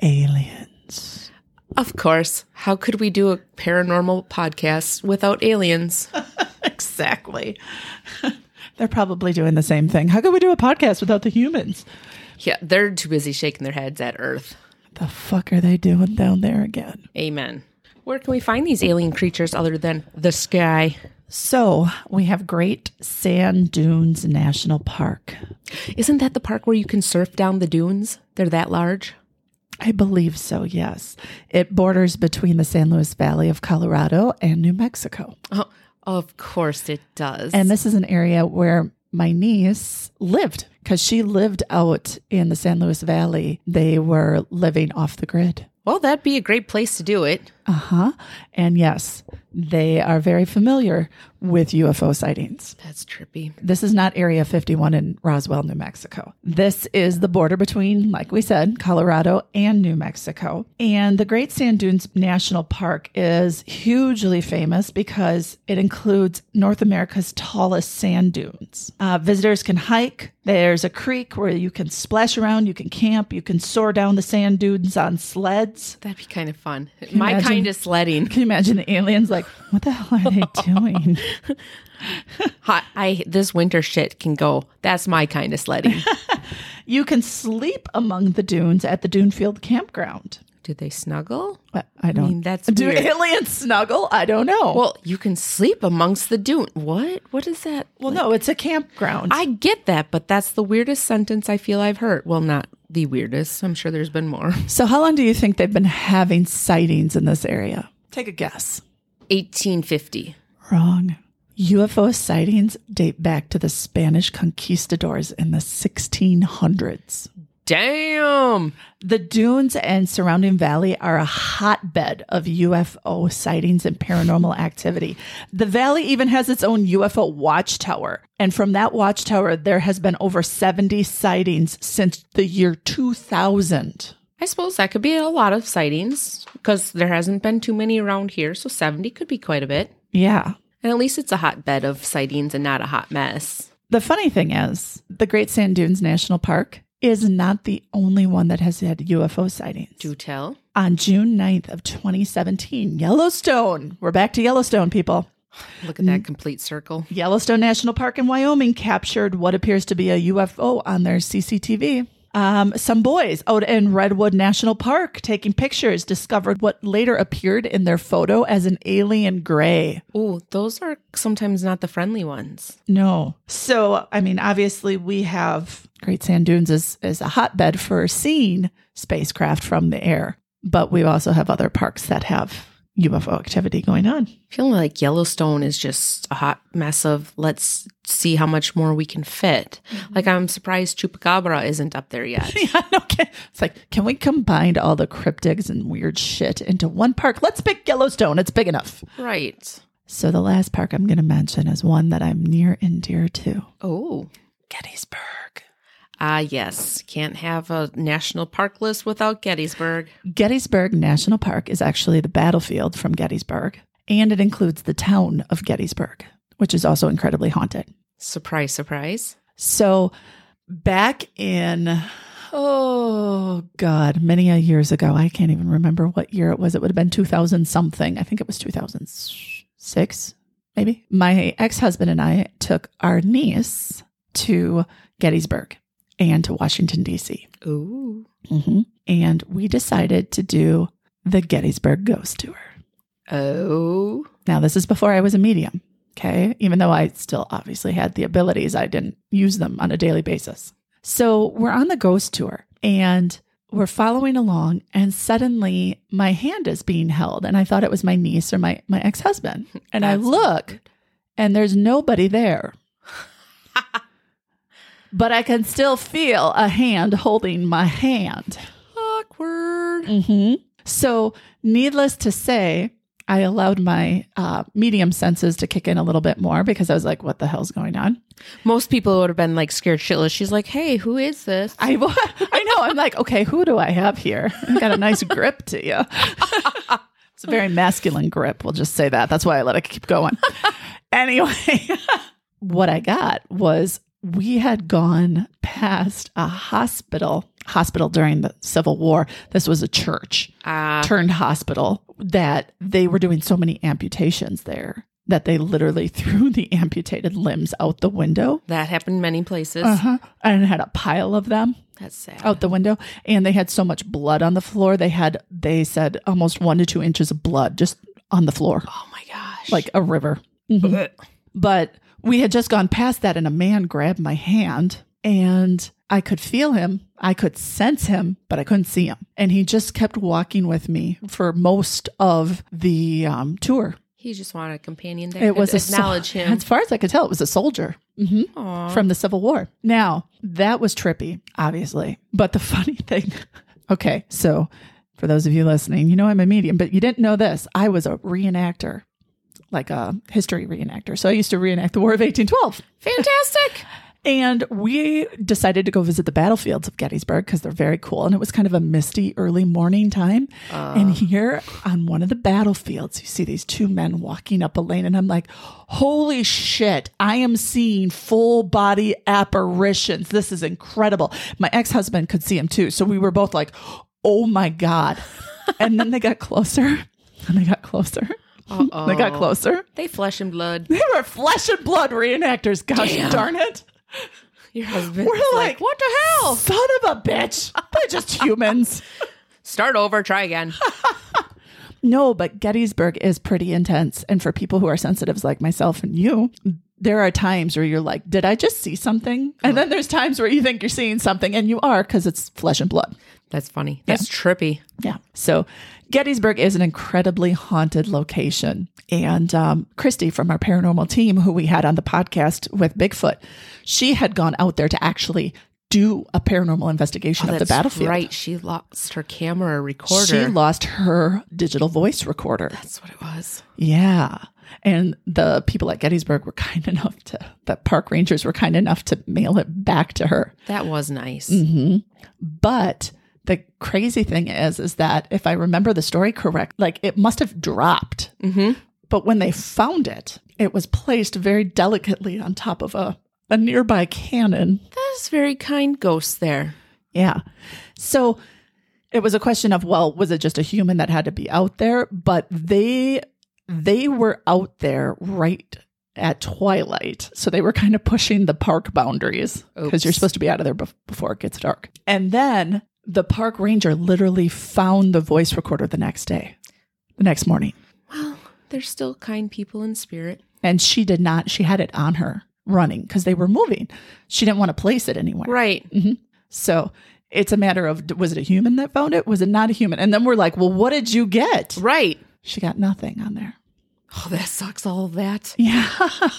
Aliens. Of course. How could we do a paranormal podcast without aliens? Exactly. They're probably doing the same thing. How could we do a podcast without the humans? Yeah, they're too busy shaking their heads at Earth. The fuck are they doing down there again? Amen. Where can we find these alien creatures other than the sky? So we have Great Sand Dunes National Park. Isn't that the park where you can surf down the dunes? They're that large? I believe so, yes. It borders between the San Luis Valley of Colorado and New Mexico. Oh, of course it does. And this is an area where my niece lived because she lived out in the San Luis Valley. They were living off the grid. Well, that'd be a great place to do it. Uh-huh. And yes, they are very familiar with U F O sightings. That's trippy. This is not Area fifty-one in Roswell, New Mexico. This is the border between, like we said, Colorado and New Mexico. And the Great Sand Dunes National Park is hugely famous because it includes North America's tallest sand dunes. Uh, visitors can hike. There's a creek where you can splash around, you can camp, you can soar down the sand dunes on sleds. That'd be kind of fun. you My imagine- kind of sledding. Can you imagine the aliens like, what the hell are they doing? Hot, I this winter shit can go. That's my kind of sledding. You can sleep among the dunes at the Dunefield Campground. Do they snuggle? I I don't. I mean, that's Do weird. aliens snuggle? I don't know. Well, you can sleep amongst the dune. What? What is that? well, no, it's a campground. I get that, but that's the weirdest sentence I feel I've heard. Well, not the weirdest. I'm sure there's been more. so, how long do you think they've been having sightings in this area? Take a guess. eighteen fifty. Wrong. U F O sightings date back to the Spanish conquistadors in the sixteen hundreds. Damn. The dunes and surrounding valley are a hotbed of U F O sightings and paranormal activity. The valley even has its own U F O watchtower. And from that watchtower, there has been over seventy sightings since the year two thousand. I suppose that could be a lot of sightings because there hasn't been too many around here. So seventy could be quite a bit. Yeah. And at least it's a hotbed of sightings and not a hot mess. The funny thing is, the Great Sand Dunes National Park is not the only one that has had U F O sightings. Do tell. On June ninth of twenty seventeen, Yellowstone. We're back to Yellowstone, people. Look at that complete circle. Yellowstone National Park in Wyoming captured what appears to be a U F O on their C C T V. Um, some boys out in Redwood National Park taking pictures discovered what later appeared in their photo as an alien gray. Oh, those are sometimes not the friendly ones. No. So, I mean, obviously we have Great Sand Dunes is, is a hotbed for seeing spacecraft from the air, but we also have other parks that have U F O activity going on. Feeling like Yellowstone is just a hot mess of let's see how much more we can fit. Mm-hmm. Like I'm surprised Chupacabra isn't up there yet. Yeah, okay. It's like, can we combine all the cryptids and weird shit into one park? Let's pick Yellowstone. It's big enough. Right. So the last park I'm going to mention is one that I'm near and dear to. Oh. Gettysburg. Ah, yes. Can't have a national park list without Gettysburg. Gettysburg National Park is actually the battlefield from Gettysburg, and it includes the town of Gettysburg, which is also incredibly haunted. Surprise, surprise. So back in, oh God, many a years ago, I can't even remember what year it was. It would have been two thousand something. I think it was two thousand six, maybe. My ex-husband and I took our niece to Gettysburg and to Washington, D C. Ooh. Mm-hmm. And we decided to do the Gettysburg Ghost Tour. Oh. Now, this is before I was a medium, okay? Even though I still obviously had the abilities, I didn't use them on a daily basis. So we're on the ghost tour and we're following along, and suddenly my hand is being held. And I thought it was my niece or my, my ex-husband. And I look weird. And there's nobody there. But I can still feel a hand holding my hand. Awkward. Mm-hmm. So, needless to say, I allowed my uh, medium senses to kick in a little bit more because I was like, what the hell's going on? Most people would have been like scared shitless. She's like, hey, who is this? I, I know. I'm like, okay, who do I have here? I got a nice grip to you. It's a very masculine grip. We'll just say that. That's why I let it keep going. Anyway, what I got was we had gone past a hospital, hospital during the Civil War. This was a church uh, turned hospital that they were doing so many amputations there that they literally threw the amputated limbs out the window. That happened many places. Uh-huh. And had a pile of them. That's sad. Out the window. And they had so much blood on the floor. They had, they said, almost one to two inches of blood just on the floor. Oh my gosh. Like a river. Mm-hmm. But we had just gone past that and a man grabbed my hand and I could feel him. I could sense him, but I couldn't see him. And he just kept walking with me for most of the um, tour. He just wanted a companion that it could was a acknowledge sol- him. As far as I could tell, it was a soldier mm-hmm. from the Civil War. Now, that was trippy, obviously. But the funny thing, okay, so For those of you listening, you know I'm a medium, but you didn't know this. I was a reenactor, like a history reenactor. So I used to reenact the War of eighteen twelve. Fantastic. And we decided to go visit the battlefields of Gettysburg because they're very cool. And it was kind of a misty early morning time. Uh. And here on one of the battlefields, you see these two men walking up a lane. And I'm like, holy shit, I am seeing full body apparitions. This is incredible. My ex-husband could see him too. So we were both like, oh my God. And then they got closer and they got closer. Uh-oh. They got closer. They flesh and blood. They were flesh and blood reenactors. Gosh Damn. darn it. Your husband. We're like, like, what the hell? Son of a bitch. They're just humans. Start over. Try again. No, but Gettysburg is pretty intense. And for people who are sensitives like myself and you, there are times where you're like, did I just see something? And then there's times where you think you're seeing something, and you are, because it's flesh and blood. That's funny. That's yeah. trippy. Yeah. So Gettysburg is an incredibly haunted location. And um, Christy from our paranormal team, who we had on the podcast with Bigfoot, she had gone out there to actually do a paranormal investigation oh, of the battlefield. Right. She lost her camera recorder. She lost her digital voice recorder. That's what it was. Yeah. And the people at Gettysburg were kind enough to, the park rangers were kind enough to mail it back to her. That was nice. Mm-hmm. But the crazy thing is, is that if I remember the story correct, like it must have dropped. Mm-hmm. But when they found it, it was placed very delicately on top of a, a nearby cannon. That's very kind ghost there. Yeah. So it was a question of, well, was it just a human that had to be out there? But they they were out there right at twilight. So they were kind of pushing the park boundaries because you're supposed to be out of there bef- before it gets dark. And then the park ranger literally found the voice recorder the next day, the next morning. Well, they're still kind people in spirit. And she did not, she had it on her running because they were moving. She didn't want to place it anywhere. Right. Mm-hmm. So it's a matter of, was it a human that found it? Was it not a human? And then we're like, well, what did you get? Right. She got nothing on there. Oh, that sucks, all of that. Yeah.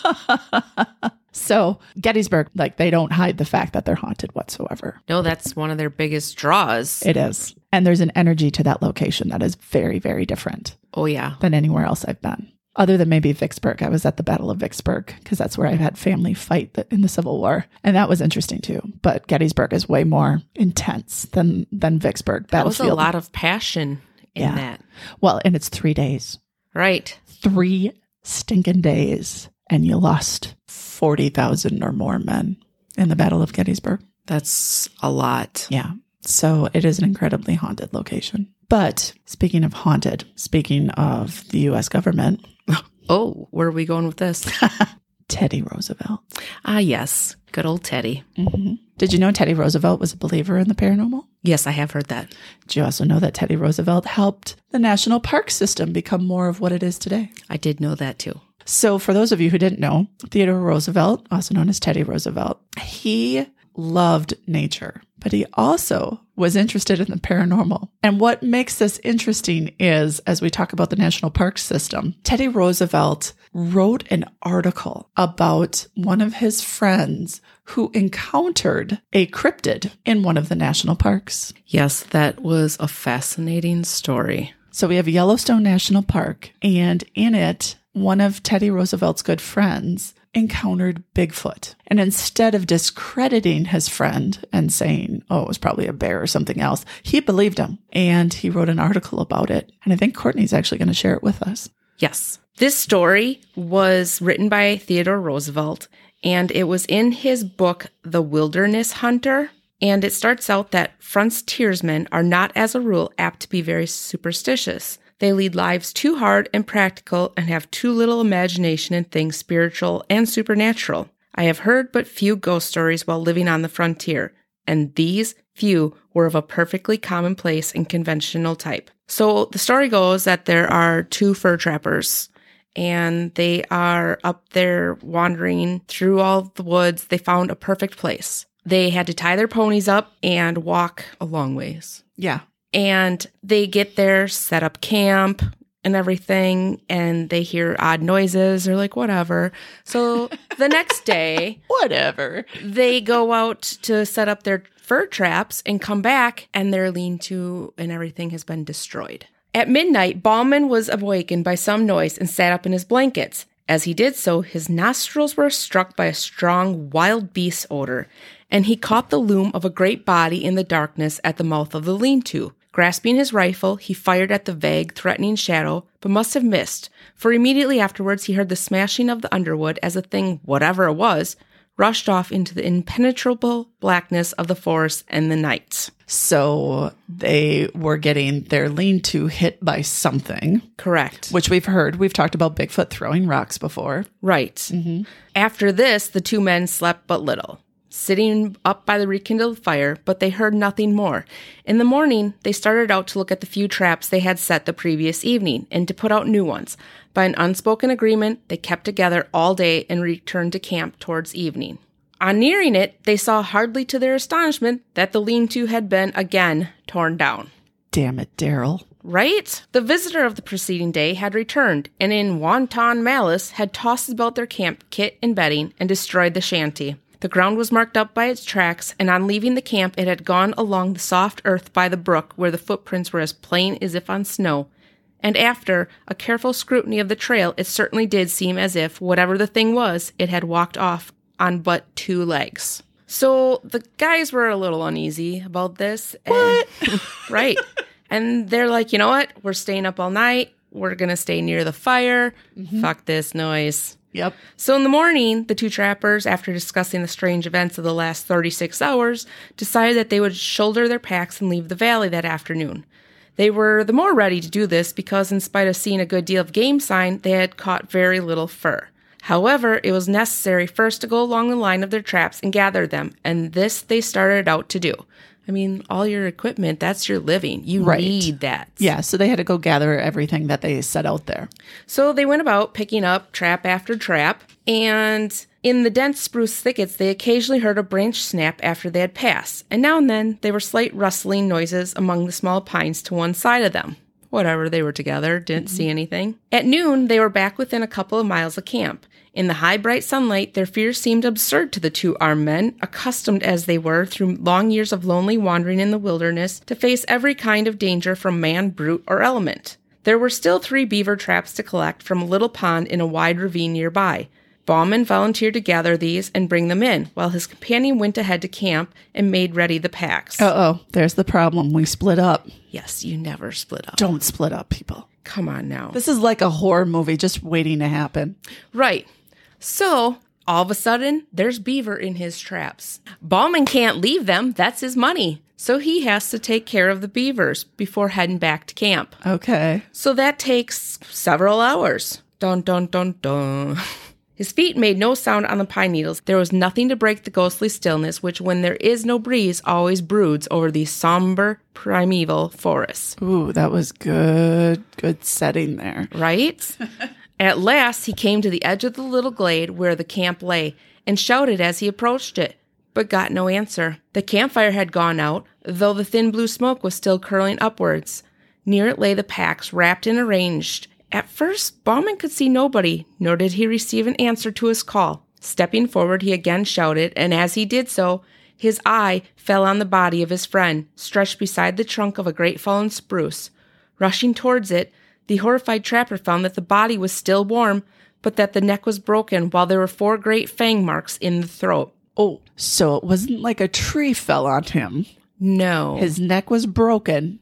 So Gettysburg, like, they don't hide the fact that they're haunted whatsoever. No, that's one of their biggest draws. It is. And there's an energy to that location that is very, very different. Oh, yeah. Than anywhere else I've been. Other than maybe Vicksburg. I was at the Battle of Vicksburg because that's where I had family fight in the Civil War. And that was interesting too. But Gettysburg is way more intense than, than Vicksburg. That was a lot of passion in yeah. that. Well, and it's three days. Right. Three stinking days. And you lost forty thousand or more men in the Battle of Gettysburg. That's a lot. Yeah. So it is an incredibly haunted location. But speaking of haunted, speaking of the U S government. Oh, where are we going with this? Teddy Roosevelt. Ah, yes. Good old Teddy. Mm-hmm. Did you know Teddy Roosevelt was a believer in the paranormal? Yes, I have heard that. Did you also know that Teddy Roosevelt helped the national park system become more of what it is today? I did know that too. So for those of you who didn't know, Theodore Roosevelt, also known as Teddy Roosevelt, he loved nature, but he also was interested in the paranormal. And what makes this interesting is, as we talk about the national park system, Teddy Roosevelt wrote an article about one of his friends who encountered a cryptid in one of the national parks. Yes, that was a fascinating story. So we have Yellowstone National Park, and in it, one of Teddy Roosevelt's good friends encountered Bigfoot. And instead of discrediting his friend and saying, oh, it was probably a bear or something else, he believed him. And he wrote an article about it. And I think Courtney's actually going to share it with us. Yes. This story was written by Theodore Roosevelt, and it was in his book, The Wilderness Hunter. And it starts out that frontiersmen are not, as a rule, apt to be very superstitious. They lead lives too hard and practical and have too little imagination in things spiritual and supernatural. I have heard but few ghost stories while living on the frontier, and these few were of a perfectly commonplace and conventional type. So the story goes that there are two fur trappers, and they are up there wandering through all the woods. They found a perfect place. They had to tie their ponies up and walk a long ways. Yeah. And they get there, set up camp and everything, and they hear odd noises. They're like, whatever. So the next day, whatever, they go out to set up their fur traps and come back and their lean-to and everything has been destroyed. At midnight, Bauman was awakened by some noise and sat up in his blankets. As he did so, his nostrils were struck by a strong wild beast odor, and he caught the loom of a great body in the darkness at the mouth of the lean-to. Grasping his rifle, he fired at the vague, threatening shadow, but must have missed, for immediately afterwards he heard the smashing of the underwood as a thing, whatever it was, rushed off into the impenetrable blackness of the forest and the night. So they were getting their lean-to hit by something. Correct. Which we've heard. We've talked about Bigfoot throwing rocks before. Right. Mm-hmm. After this, the two men slept but little, sitting up by the rekindled fire, but they heard nothing more. In the morning, they started out to look at the few traps they had set the previous evening and to put out new ones. By an unspoken agreement, they kept together all day and returned to camp towards evening. On nearing it, they saw, hardly to their astonishment, that the lean-to had been again torn down. Damn it, Daryl. Right? The visitor of the preceding day had returned, and in wanton malice had tossed about their camp kit and bedding and destroyed the shanty. The ground was marked up by its tracks, and on leaving the camp it had gone along the soft earth by the brook where the footprints were as plain as if on snow. And after a careful scrutiny of the trail, it certainly did seem as if, whatever the thing was, it had walked off on but two legs. So the guys were a little uneasy about this. And, what? Right. And they're like, you know what? We're staying up all night. We're going to stay near the fire. Mm-hmm. Fuck this noise. Yep. So in the morning, the two trappers, after discussing the strange events of the last thirty-six hours, decided that they would shoulder their packs and leave the valley that afternoon. They were the more ready to do this because, in spite of seeing a good deal of game sign, they had caught very little fur. However, it was necessary first to go along the line of their traps and gather them, and this they started out to do. I mean, all your equipment, that's your living. You right. need that. Yeah, so they had to go gather everything that they set out there. So they went about picking up trap after trap, and in the dense spruce thickets, they occasionally heard a branch snap after they had passed, and now and then there were slight rustling noises among the small pines to one side of them. Whatever, they were together, didn't mm-hmm. see anything. At noon, they were back within a couple of miles of camp. In the high, bright sunlight, their fears seemed absurd to the two armed men, accustomed as they were, through long years of lonely wandering in the wilderness, to face every kind of danger from man, brute, or element. There were still three beaver traps to collect from a little pond in a wide ravine nearby. Bauman volunteered to gather these and bring them in, while his companion went ahead to camp and made ready the packs. Uh-oh, there's the problem. We split up. Yes, you never split up. Don't split up, people. Come on now. This is like a horror movie just waiting to happen. Right. So, all of a sudden, there's beaver in his traps. Bauman can't leave them. That's his money. So he has to take care of the beavers before heading back to camp. Okay. So that takes several hours. Dun, dun, dun, dun. His feet made no sound on the pine needles. There was nothing to break the ghostly stillness, which, when there is no breeze, always broods over these somber, primeval forests. Ooh, that was good. Good setting there. Right? At last, he came to the edge of the little glade where the camp lay and shouted as he approached it, but got no answer. The campfire had gone out, though the thin blue smoke was still curling upwards. Near it lay the packs, wrapped and arranged. At first, Bauman could see nobody, nor did he receive an answer to his call. Stepping forward, he again shouted, and as he did so, his eye fell on the body of his friend, stretched beside the trunk of a great fallen spruce. Rushing towards it, the horrified trapper found that the body was still warm, but that the neck was broken, while there were four great fang marks in the throat. Oh, so it wasn't like a tree fell on him. No. His neck was broken,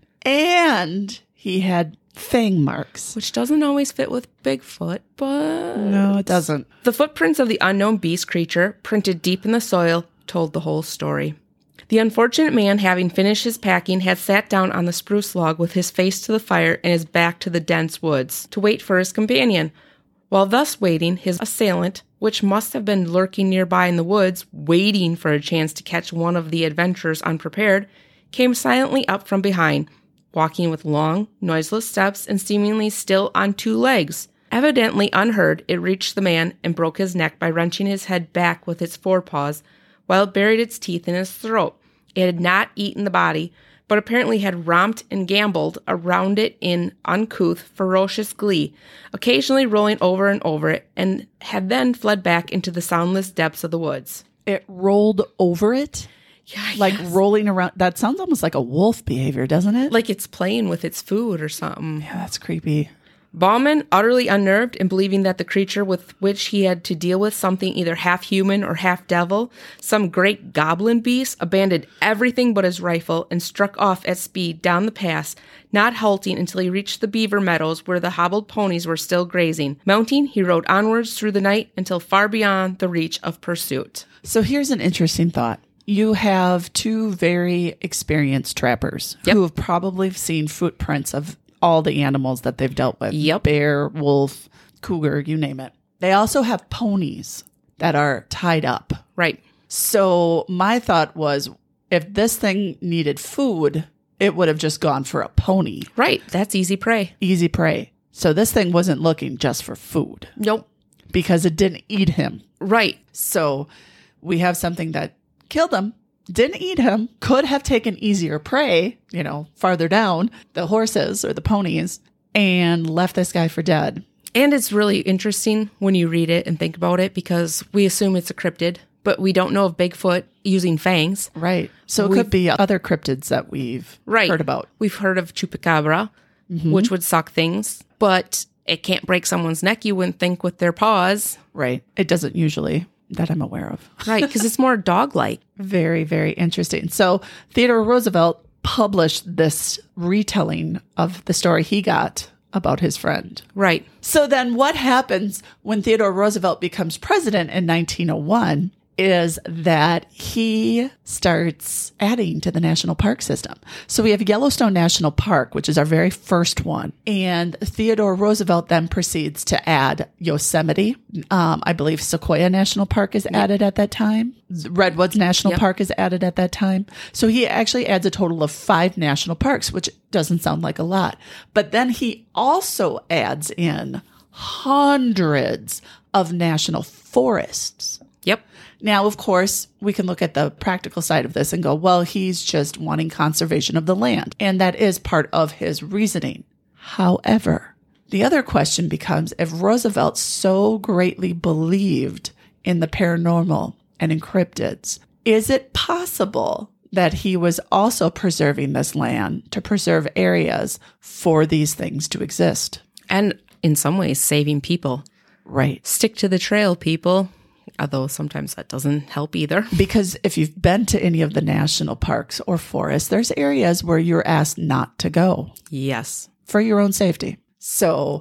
and he had fang marks. Which doesn't always fit with Bigfoot, but... No, it doesn't. The footprints of the unknown beast creature, printed deep in the soil, told the whole story. The unfortunate man, having finished his packing, had sat down on the spruce log with his face to the fire and his back to the dense woods, to wait for his companion. While thus waiting, his assailant, which must have been lurking nearby in the woods, waiting for a chance to catch one of the adventurers unprepared, came silently up from behind, walking with long, noiseless steps and seemingly still on two legs. Evidently unheard, it reached the man and broke his neck by wrenching his head back with its forepaws, while it buried its teeth in his throat. It had not eaten the body, but apparently had romped and gambled around it in uncouth, ferocious glee, occasionally rolling over and over it, and had then fled back into the soundless depths of the woods. It rolled over it? Yeah, like yes. rolling around. That sounds almost like a wolf behavior, doesn't it? Like it's playing with its food or something. Yeah, that's creepy. Bauman, utterly unnerved and believing that the creature with which he had to deal with something either half human or half devil, some great goblin beast, abandoned everything but his rifle and struck off at speed down the pass, not halting until he reached the beaver meadows where the hobbled ponies were still grazing. Mounting, he rode onwards through the night until far beyond the reach of pursuit. So here's an interesting thought. You have two very experienced trappers Yep. who have probably seen footprints of all the animals that they've dealt with. Yep. Bear, wolf, cougar, you name it. They also have ponies that are tied up. Right. So my thought was, if this thing needed food, it would have just gone for a pony. Right. That's easy prey. Easy prey. So this thing wasn't looking just for food Nope. because it didn't eat him. Right. So we have something that killed him, didn't eat him, could have taken easier prey, you know, farther down, the horses or the ponies, and left this guy for dead. And it's really interesting when you read it and think about it because we assume it's a cryptid, but we don't know of Bigfoot using fangs. Right. So it We've- could be other cryptids that we've Right. heard about. We've heard of chupacabra, which would suck things, but it can't break someone's neck, you wouldn't think, with their paws. Right. It doesn't usually, that I'm aware of. Right, because it's more dog-like. Very, very interesting. So Theodore Roosevelt published this retelling of the story he got about his friend. Right. So then what happens when Theodore Roosevelt becomes president in nineteen oh one is that he starts adding to the national park system. So we have Yellowstone National Park, which is our very first one. And Theodore Roosevelt then proceeds to add Yosemite. Um, I believe Sequoia National Park is added at that time. Redwoods National Yep. Park is added at that time. So he actually adds a total of five national parks, which doesn't sound like a lot. But then he also adds in hundreds of national forests. Yep. Now, of course, we can look at the practical side of this and go, well, he's just wanting conservation of the land. And that is part of his reasoning. However, the other question becomes, if Roosevelt so greatly believed in the paranormal and in cryptids, is it possible that he was also preserving this land to preserve areas for these things to exist? And in some ways, saving people. Right. Stick to the trail, people. Although sometimes that doesn't help either. Because if you've been to any of the national parks or forests, there's areas where you're asked not to go Yes. for your own safety. So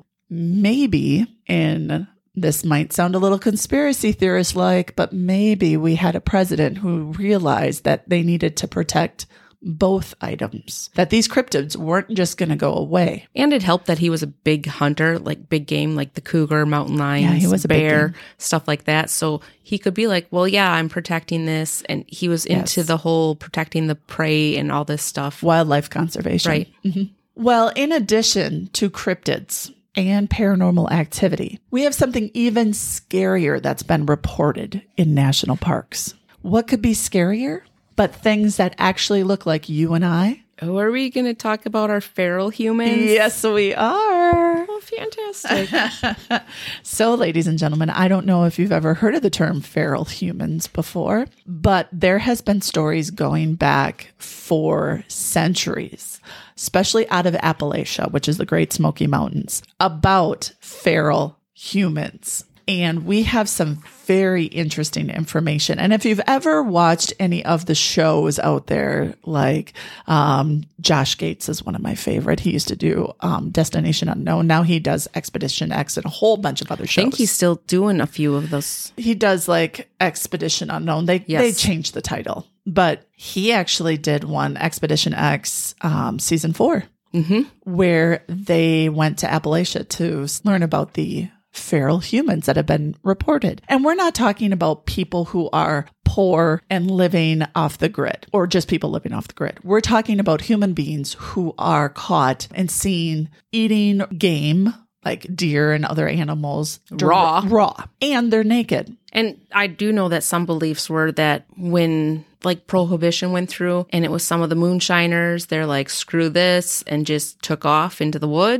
maybe, and this might sound a little conspiracy theorist like, but maybe we had a president who realized that they needed to protect both items, that these cryptids weren't just going to go away. And it helped that he was a big hunter, like big game, like the cougar, mountain lions, Yeah, he was a big bear, game. stuff like that. So he could be like, well, yeah, I'm protecting this. And he was into Yes. the whole protecting the prey and all this stuff. Wildlife conservation. Right. Mhm. Well, in addition to cryptids and paranormal activity, we have something even scarier that's been reported in national parks. What could be scarier but things that actually look like you and I? Oh, are we going to talk about our feral humans? Yes, we are. Oh, fantastic. So, ladies and gentlemen, I don't know if you've ever heard of the term feral humans before, but there has been stories going back for centuries, especially out of Appalachia, which is the Great Smoky Mountains, about feral humans. And we have some very interesting information. And if you've ever watched any of the shows out there, like um, Josh Gates is one of my favorite. He used to do um, Destination Unknown. Now he does Expedition X and a whole bunch of other I shows. think he's still doing a few of those. He does like Expedition Unknown. They Yes. they changed the title, but he actually did one, Expedition X, um, season four, Mm-hmm. where they went to Appalachia to s- learn about the feral humans that have been reported. And we're not talking about people who are poor and living off the grid or just people living off the grid. We're talking about human beings who are caught and seen eating game like deer and other animals Raw. raw, and they're naked. And I do know that some beliefs were that when like prohibition went through and it was some of the moonshiners, they're like, screw this, and just took off into the woods.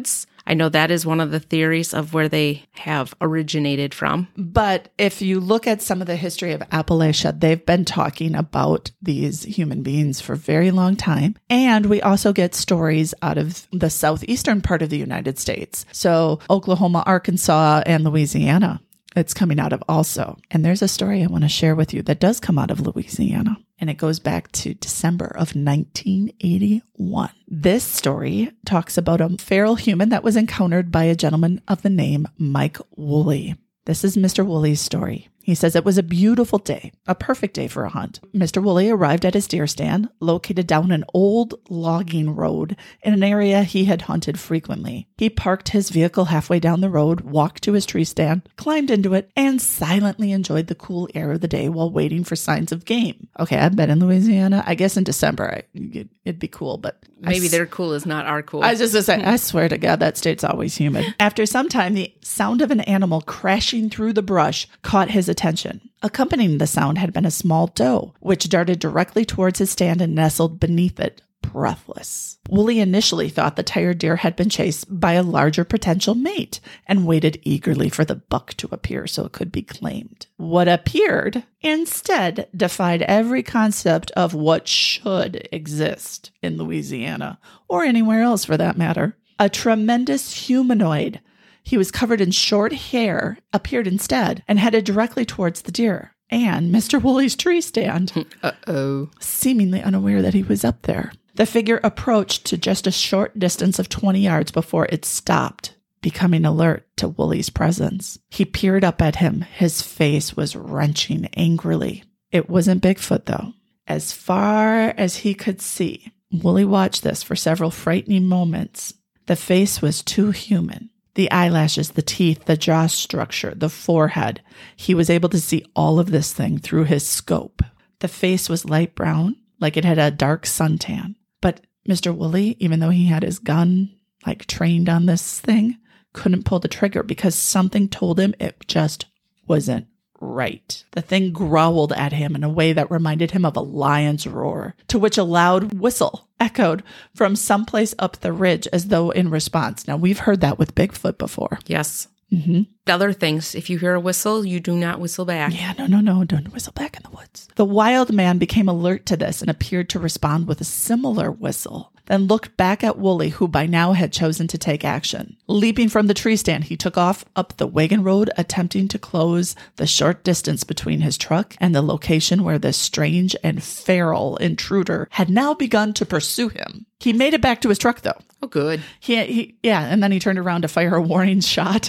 I know that is one of the theories of where they have originated from. But if you look at some of the history of Appalachia, they've been talking about these human beings for a very long time. And we also get stories out of the southeastern part of the United States. So Oklahoma, Arkansas, and Louisiana. It's coming out of also. And there's a story I want to share with you that does come out of Louisiana. And it goes back to December of nineteen eighty-one. This story talks about a feral human that was encountered by a gentleman of the name Mike Woolley. This is Mister Woolley's story. He says it was a beautiful day, a perfect day for a hunt. Mister Woolley arrived at his deer stand, located down an old logging road in an area he had hunted frequently. He parked his vehicle halfway down the road, walked to his tree stand, climbed into it, and silently enjoyed the cool air of the day while waiting for signs of game. Okay, I've been in Louisiana. I guess in December I, it'd be cool, but maybe I, their cool is not our cool. I was just going to say, I swear to God, that state's always humid. After some time, the sound of an animal crashing through the brush caught his attention. Accompanying the sound had been a small doe, which darted directly towards his stand and nestled beneath it, breathless. Woolley initially thought the tired deer had been chased by a larger potential mate and waited eagerly for the buck to appear so it could be claimed. What appeared instead defied every concept of what should exist in Louisiana, or anywhere else for that matter. A tremendous humanoid. He was covered in short hair, appeared instead, and headed directly towards the deer and Mister Woolley's tree stand, Uh-oh. seemingly unaware that he was up there. The figure approached to just a short distance of twenty yards before it stopped, becoming alert to Woolley's presence. He peered up at him. His face was wrenching angrily. It wasn't Bigfoot, though. As far as he could see, Woolley watched this for several frightening moments. The face was too human. The eyelashes, the teeth, the jaw structure, the forehead. He was able to see all of this thing through his scope. The face was light brown, like it had a dark suntan. But Mister Woolley, even though he had his gun, like trained on this thing, couldn't pull the trigger because something told him it just wasn't right. The thing growled at him in a way that reminded him of a lion's roar, to which a loud whistle echoed from someplace up the ridge as though in response. Now, we've heard that with Bigfoot before. Yes. Mm-hmm. Other things, if you hear a whistle, you do not whistle back. Yeah, no, no, no. Don't whistle back in the woods. The wild man became alert to this and appeared to respond with a similar whistle, then looked back at Woolley, who by now had chosen to take action. Leaping from the tree stand, he took off up the wagon road, attempting to close the short distance between his truck and the location where this strange and feral intruder had now begun to pursue him. He made it back to his truck, though. Oh, good. He, he, yeah, and then he turned around to fire a warning shot.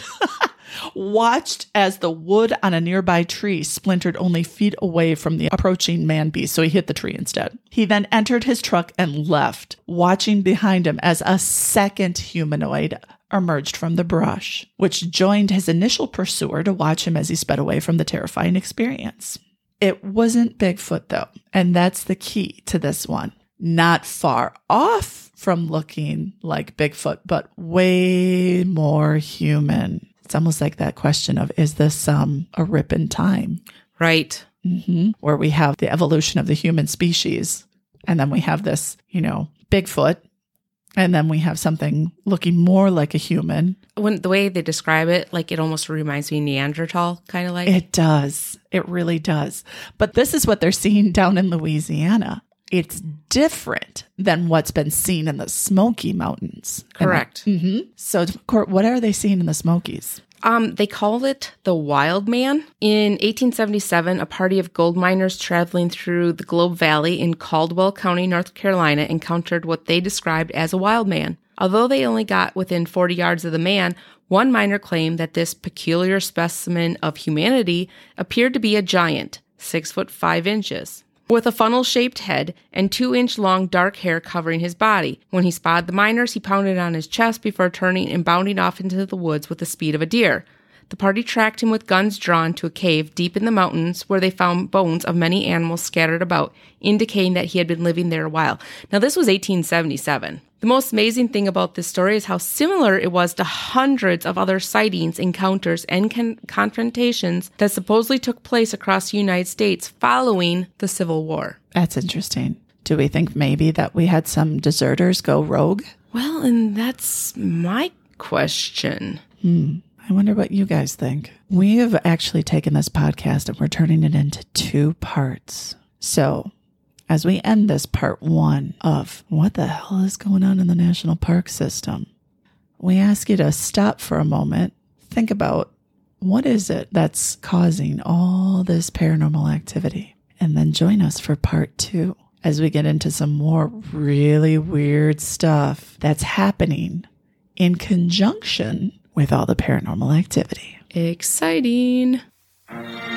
Watched as the wood on a nearby tree splintered only feet away from the approaching man-beast, so he hit the tree instead. He then entered his truck and left, watching behind him as a second humanoid emerged from the brush, which joined his initial pursuer to watch him as he sped away from the terrifying experience. It wasn't Bigfoot, though, and that's the key to this one. Not far off from looking like Bigfoot, but way more human. It's almost like that question of, is this um, a rip in time? Right. Mm-hmm. Where we have the evolution of the human species, and then we have this, you know, Bigfoot, and then we have something looking more like a human. When the way they describe it, like it almost reminds me of Neanderthal, kind of like. It does. It really does. But this is what they're seeing down in Louisiana. It's different than what's been seen in the Smoky Mountains. Correct. Mm-hmm. So, Court, what are they seeing in the Smokies? Um, they call it the Wild Man. In eighteen seventy-seven, a party of gold miners traveling through the Globe Valley in Caldwell County, North Carolina, encountered what they described as a wild man. Although they only got within forty yards of the man, one miner claimed that this peculiar specimen of humanity appeared to be a giant, six foot five inches. With a funnel-shaped head and two-inch-long dark hair covering his body. When he spotted the miners, he pounded on his chest before turning and bounding off into the woods with the speed of a deer. The party tracked him with guns drawn to a cave deep in the mountains where they found bones of many animals scattered about, indicating that he had been living there a while. Now, this was eighteen seventy-seven. The most amazing thing about this story is how similar it was to hundreds of other sightings, encounters, and con- confrontations that supposedly took place across the United States following the Civil War. That's interesting. Do we think maybe that we had some deserters go rogue? Well, and that's my question. Hmm. I wonder what you guys think. We have actually taken this podcast and we're turning it into two parts. So as we end this part one of what the hell is going on in the national park system, we ask you to stop for a moment, think about what is it that's causing all this paranormal activity, and then join us for part two as we get into some more really weird stuff that's happening in conjunction with all the paranormal activity. Exciting.